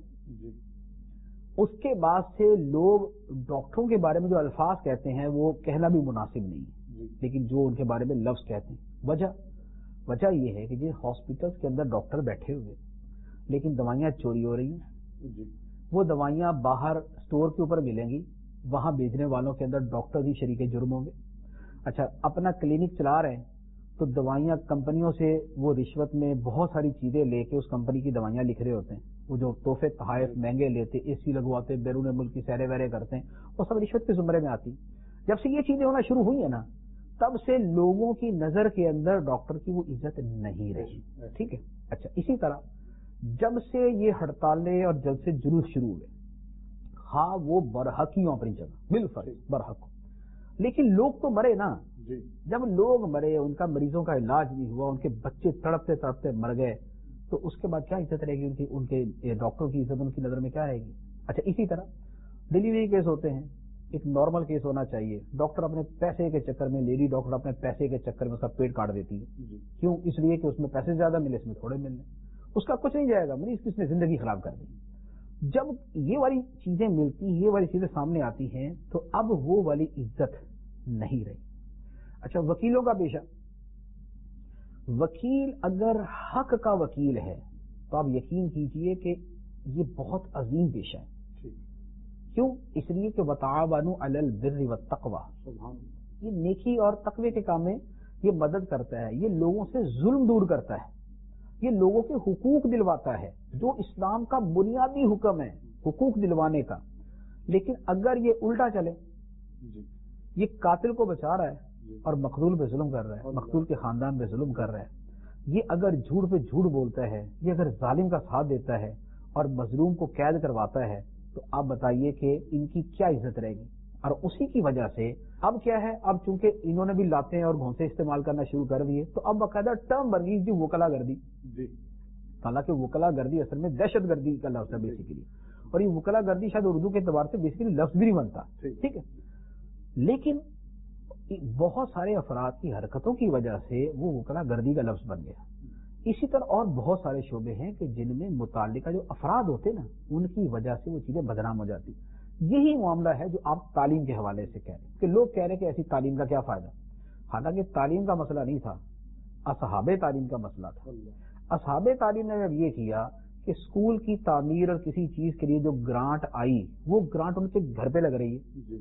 Speaker 3: اس کے بعد سے لوگ ڈاکٹروں کے بارے میں جو الفاظ کہتے ہیں وہ کہنا بھی مناسب نہیں ہے، لیکن جو ان کے بارے میں لفظ کہتے ہیں، وجہ یہ ہے کہ جن ہاسپٹلس کے اندر ڈاکٹر بیٹھے ہوئے لیکن دوائیاں چوری ہو رہی ہیں. وہ دوائیاں باہر سٹور کے اوپر ملیں گی، وہاں بیچنے والوں کے اندر ڈاکٹر بھی شریک جرم ہوں گے. اچھا، اپنا کلینک چلا رہے ہیں تو دوائیاں کمپنیوں سے وہ رشوت میں بہت ساری چیزیں لے کے اس کمپنی کی دوائیاں لکھ رہے ہوتے ہیں. وہ جو تحفے تحائف مہنگے لیتے، اے سی لگواتے، بیرون ملک کی سیرے ویرے کرتے ہیں، وہ سب رشوت کے زمرے میں آتی. جب سے یہ چیزیں ہونا شروع ہوئی ہیں نا، تب سے لوگوں کی نظر کے اندر ڈاکٹر کی وہ عزت نہیں رہی. ٹھیک ہے. اچھا، اسی طرح جب سے یہ ہڑتالیں اور جب سے جلوس شروع ہوئے، ہاں وہ برحق ہی اپنی جگہ بالفرض برحق، لیکن لوگ تو مرے نا. جب لوگ مرے، ان کا مریضوں کا علاج نہیں ہوا، ان کے بچے تڑپتے تڑپتے مر گئے، تو اس کے بعد کیا عزت رہے گی ان کے ڈاکٹروں کی عزت ان کی نظر میں کیا رہے گی؟ اچھا، اسی طرح ڈیلیوری کیس ہوتے ہیں، ایک نارمل کیس ہونا چاہیے، ڈاکٹر اپنے پیسے کے چکر میں، لیڈی ڈاکٹر اپنے پیسے کے چکر میں اس کا پیٹ کاٹ دیتی ہے. کیوں؟ اس لیے کہ اس میں پیسے زیادہ ملے، اس میں تھوڑے ملنے، اس کا کچھ نہیں جائے گا، مریض کی اس نے زندگی خراب کر دی. جب یہ والی چیزیں ملتی، یہ والی چیزیں سامنے آتی ہیں، تو اب وہ والی عزت نہیں رہی. اچھا وکیلوں کا پیشہ, وکیل اگر حق کا وکیل ہے تو آپ یقین کیجئے کہ یہ بہت عظیم پیشہ ہے. کیوں؟ اس لیے کہ وتعاونوا علی البر والتقوی, یہ نیکی اور تقوی کے کام میں یہ مدد کرتا ہے, یہ لوگوں سے ظلم دور کرتا ہے, یہ لوگوں کے حقوق دلواتا ہے, جو اسلام کا بنیادی حکم ہے حقوق دلوانے کا. لیکن اگر یہ الٹا چلے, یہ قاتل کو بچا رہا ہے اور مقتول پہ ظلم کر رہا ہے, مقتول کے خاندان پہ ظلم کر رہا ہے, یہ اگر جھوٹ پہ جھوٹ بولتا ہے, یہ اگر ظالم کا ساتھ دیتا ہے اور مظلوم کو قید کرواتا ہے, تو آپ بتائیے کہ ان کی کیا عزت رہے گی. اور اسی کی وجہ سے اب کیا ہے, اب چونکہ انہوں نے بھی لاتے اور گھونسے استعمال کرنا شروع کر دیے, تو اب باقاعدہ ٹرم بن گئی وکلا گردی. حالانکہ وکلا گردی اصل میں دہشت گردی کا لفظ ہے بیسیکلی, اور یہ وکلا گردی شاید اردو کے اعتبار سے بیسیکلی لفظ بھی نہیں بنتا, ٹھیک ہے. لیکن بہت سارے افراد کی حرکتوں کی وجہ سے وہ وکلا گردی کا لفظ بن گیا. اسی طرح اور بہت سارے شعبے ہیں کہ جن میں متعلقہ جو افراد ہوتے نا, ان کی وجہ سے وہ چیزیں بدنام ہو جاتی. یہی معاملہ ہے جو آپ تعلیم کے حوالے سے کہہ رہے ہیں کہ لوگ کہہ رہے ہیں کہ ایسی تعلیم کا کیا فائدہ. حالانکہ تعلیم کا مسئلہ نہیں تھا, اصحاب تعلیم کا مسئلہ تھا. اصحاب تعلیم نے جب یہ کیا کہ اسکول کی تعمیر اور کسی چیز کے لیے جو گرانٹ آئی, وہ گرانٹ ان کے گھر پہ لگ رہی ہے.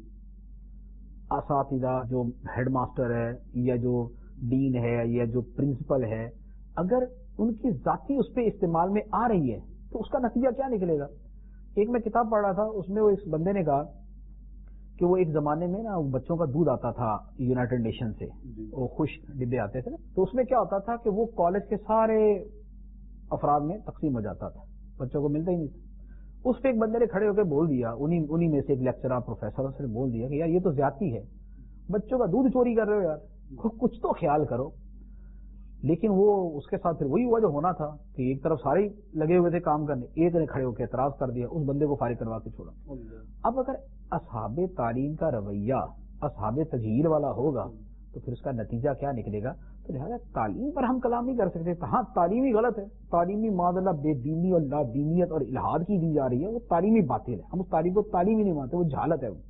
Speaker 3: اساتذہ جو ہیڈ ماسٹر ہے یا جو ڈین ہے یا جو پرنسپل ہے, اگر ان کی ذاتی اس پہ استعمال میں آ رہی ہے تو اس کا نتیجہ کیا نکلے گا. ایک میں کتاب پڑھ رہا تھا, اس میں وہ اس بندے نے کہا کہ وہ ایک زمانے میں نا بچوں کا دودھ آتا تھا یونائٹڈ نیشن سے, وہ خوش ڈبے آتے تھے نا, تو اس میں کیا ہوتا تھا کہ وہ کالج کے سارے افراد میں تقسیم ہو جاتا تھا, بچوں کو ملتا ہی نہیں تھا. اس پہ ایک بندے نے کھڑے ہو کے بول دیا, انہی میں سے ایک لیکچرر پروفیسر نے بول دیا کہ یار یہ تو زیادتی ہے, بچوں کا دودھ چوری کر رہے ہو یار, کچھ تو خیال کرو. لیکن وہ اس کے ساتھ پھر وہی ہوا جو ہونا تھا کہ ایک طرف سارے لگے ہوئے تھے کام کرنے, ایک نے کھڑے ہو کے اعتراض کر دیا, اس بندے کو فارغ کروا کے چھوڑا. اب اگر اصحاب تعلیم کا رویہ اصحاب تجہیل والا ہوگا تو پھر اس کا نتیجہ کیا نکلے گا. تو لہٰذا تعلیم پر ہم کلام نہیں کر سکتے. ہاں تعلیمی غلط ہے, تعلیمی معاذ اللہ بے دینی اور لا دینیت اور الہاد کی دی جا رہی ہے, وہ تعلیمی باطل ہے, ہم اس تعلیم کو تعلیم ہی نہیں مانتے, وہ جہالت ہے.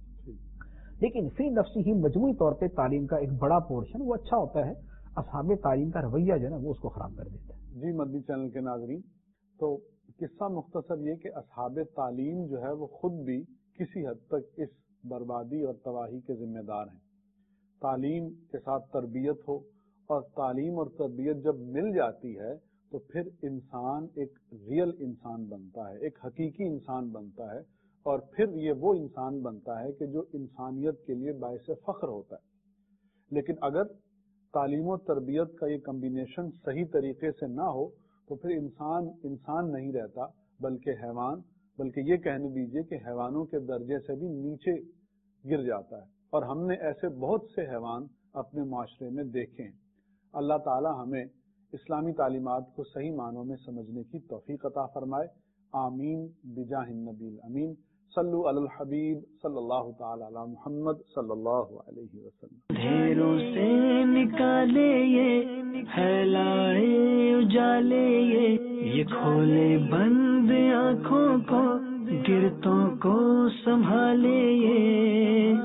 Speaker 3: لیکن فی نفسی ہی مجموعی طور پہ تعلیم کا ایک بڑا پورشن وہ اچھا ہوتا ہے, اصحاب تعلیم کا رویہ جو ہے نا وہ اس کو خراب کر دیتا ہے.
Speaker 2: جی مدنی چینل کے ناظرین, تو قصہ مختصر یہ کہ اصحاب تعلیم جو ہے وہ خود بھی کسی حد تک اس بربادی اور تباہی کے ذمہ دار ہیں. تعلیم کے ساتھ تربیت ہو, اور تعلیم اور تربیت جب مل جاتی ہے تو پھر انسان ایک ریئل انسان بنتا ہے, ایک حقیقی انسان بنتا ہے, اور پھر یہ وہ انسان بنتا ہے کہ جو انسانیت کے لیے باعث فخر ہوتا ہے. لیکن اگر تعلیم و تربیت کا یہ کمبینیشن صحیح طریقے سے نہ ہو تو پھر انسان نہیں رہتا بلکہ حیوان, بلکہ یہ کہنے دیجئے کہ حیوانوں کے درجے سے بھی نیچے گر جاتا ہے. اور ہم نے ایسے بہت سے حیوان اپنے معاشرے میں دیکھے ہیں. اللہ تعالی ہمیں اسلامی تعلیمات کو صحیح معنوں میں سمجھنے کی توفیق عطا فرمائے. آمین بجاہ النبی الامین. صلو علی الحبیب صلی اللہ تعالی علی محمد صلی اللہ علیہ وسلم.
Speaker 1: ڈھیروں سے نکالے یہ پھیلائے اجالے یہ کھولے بند آنکھوں کو گرتوں کو سنبھالے یہ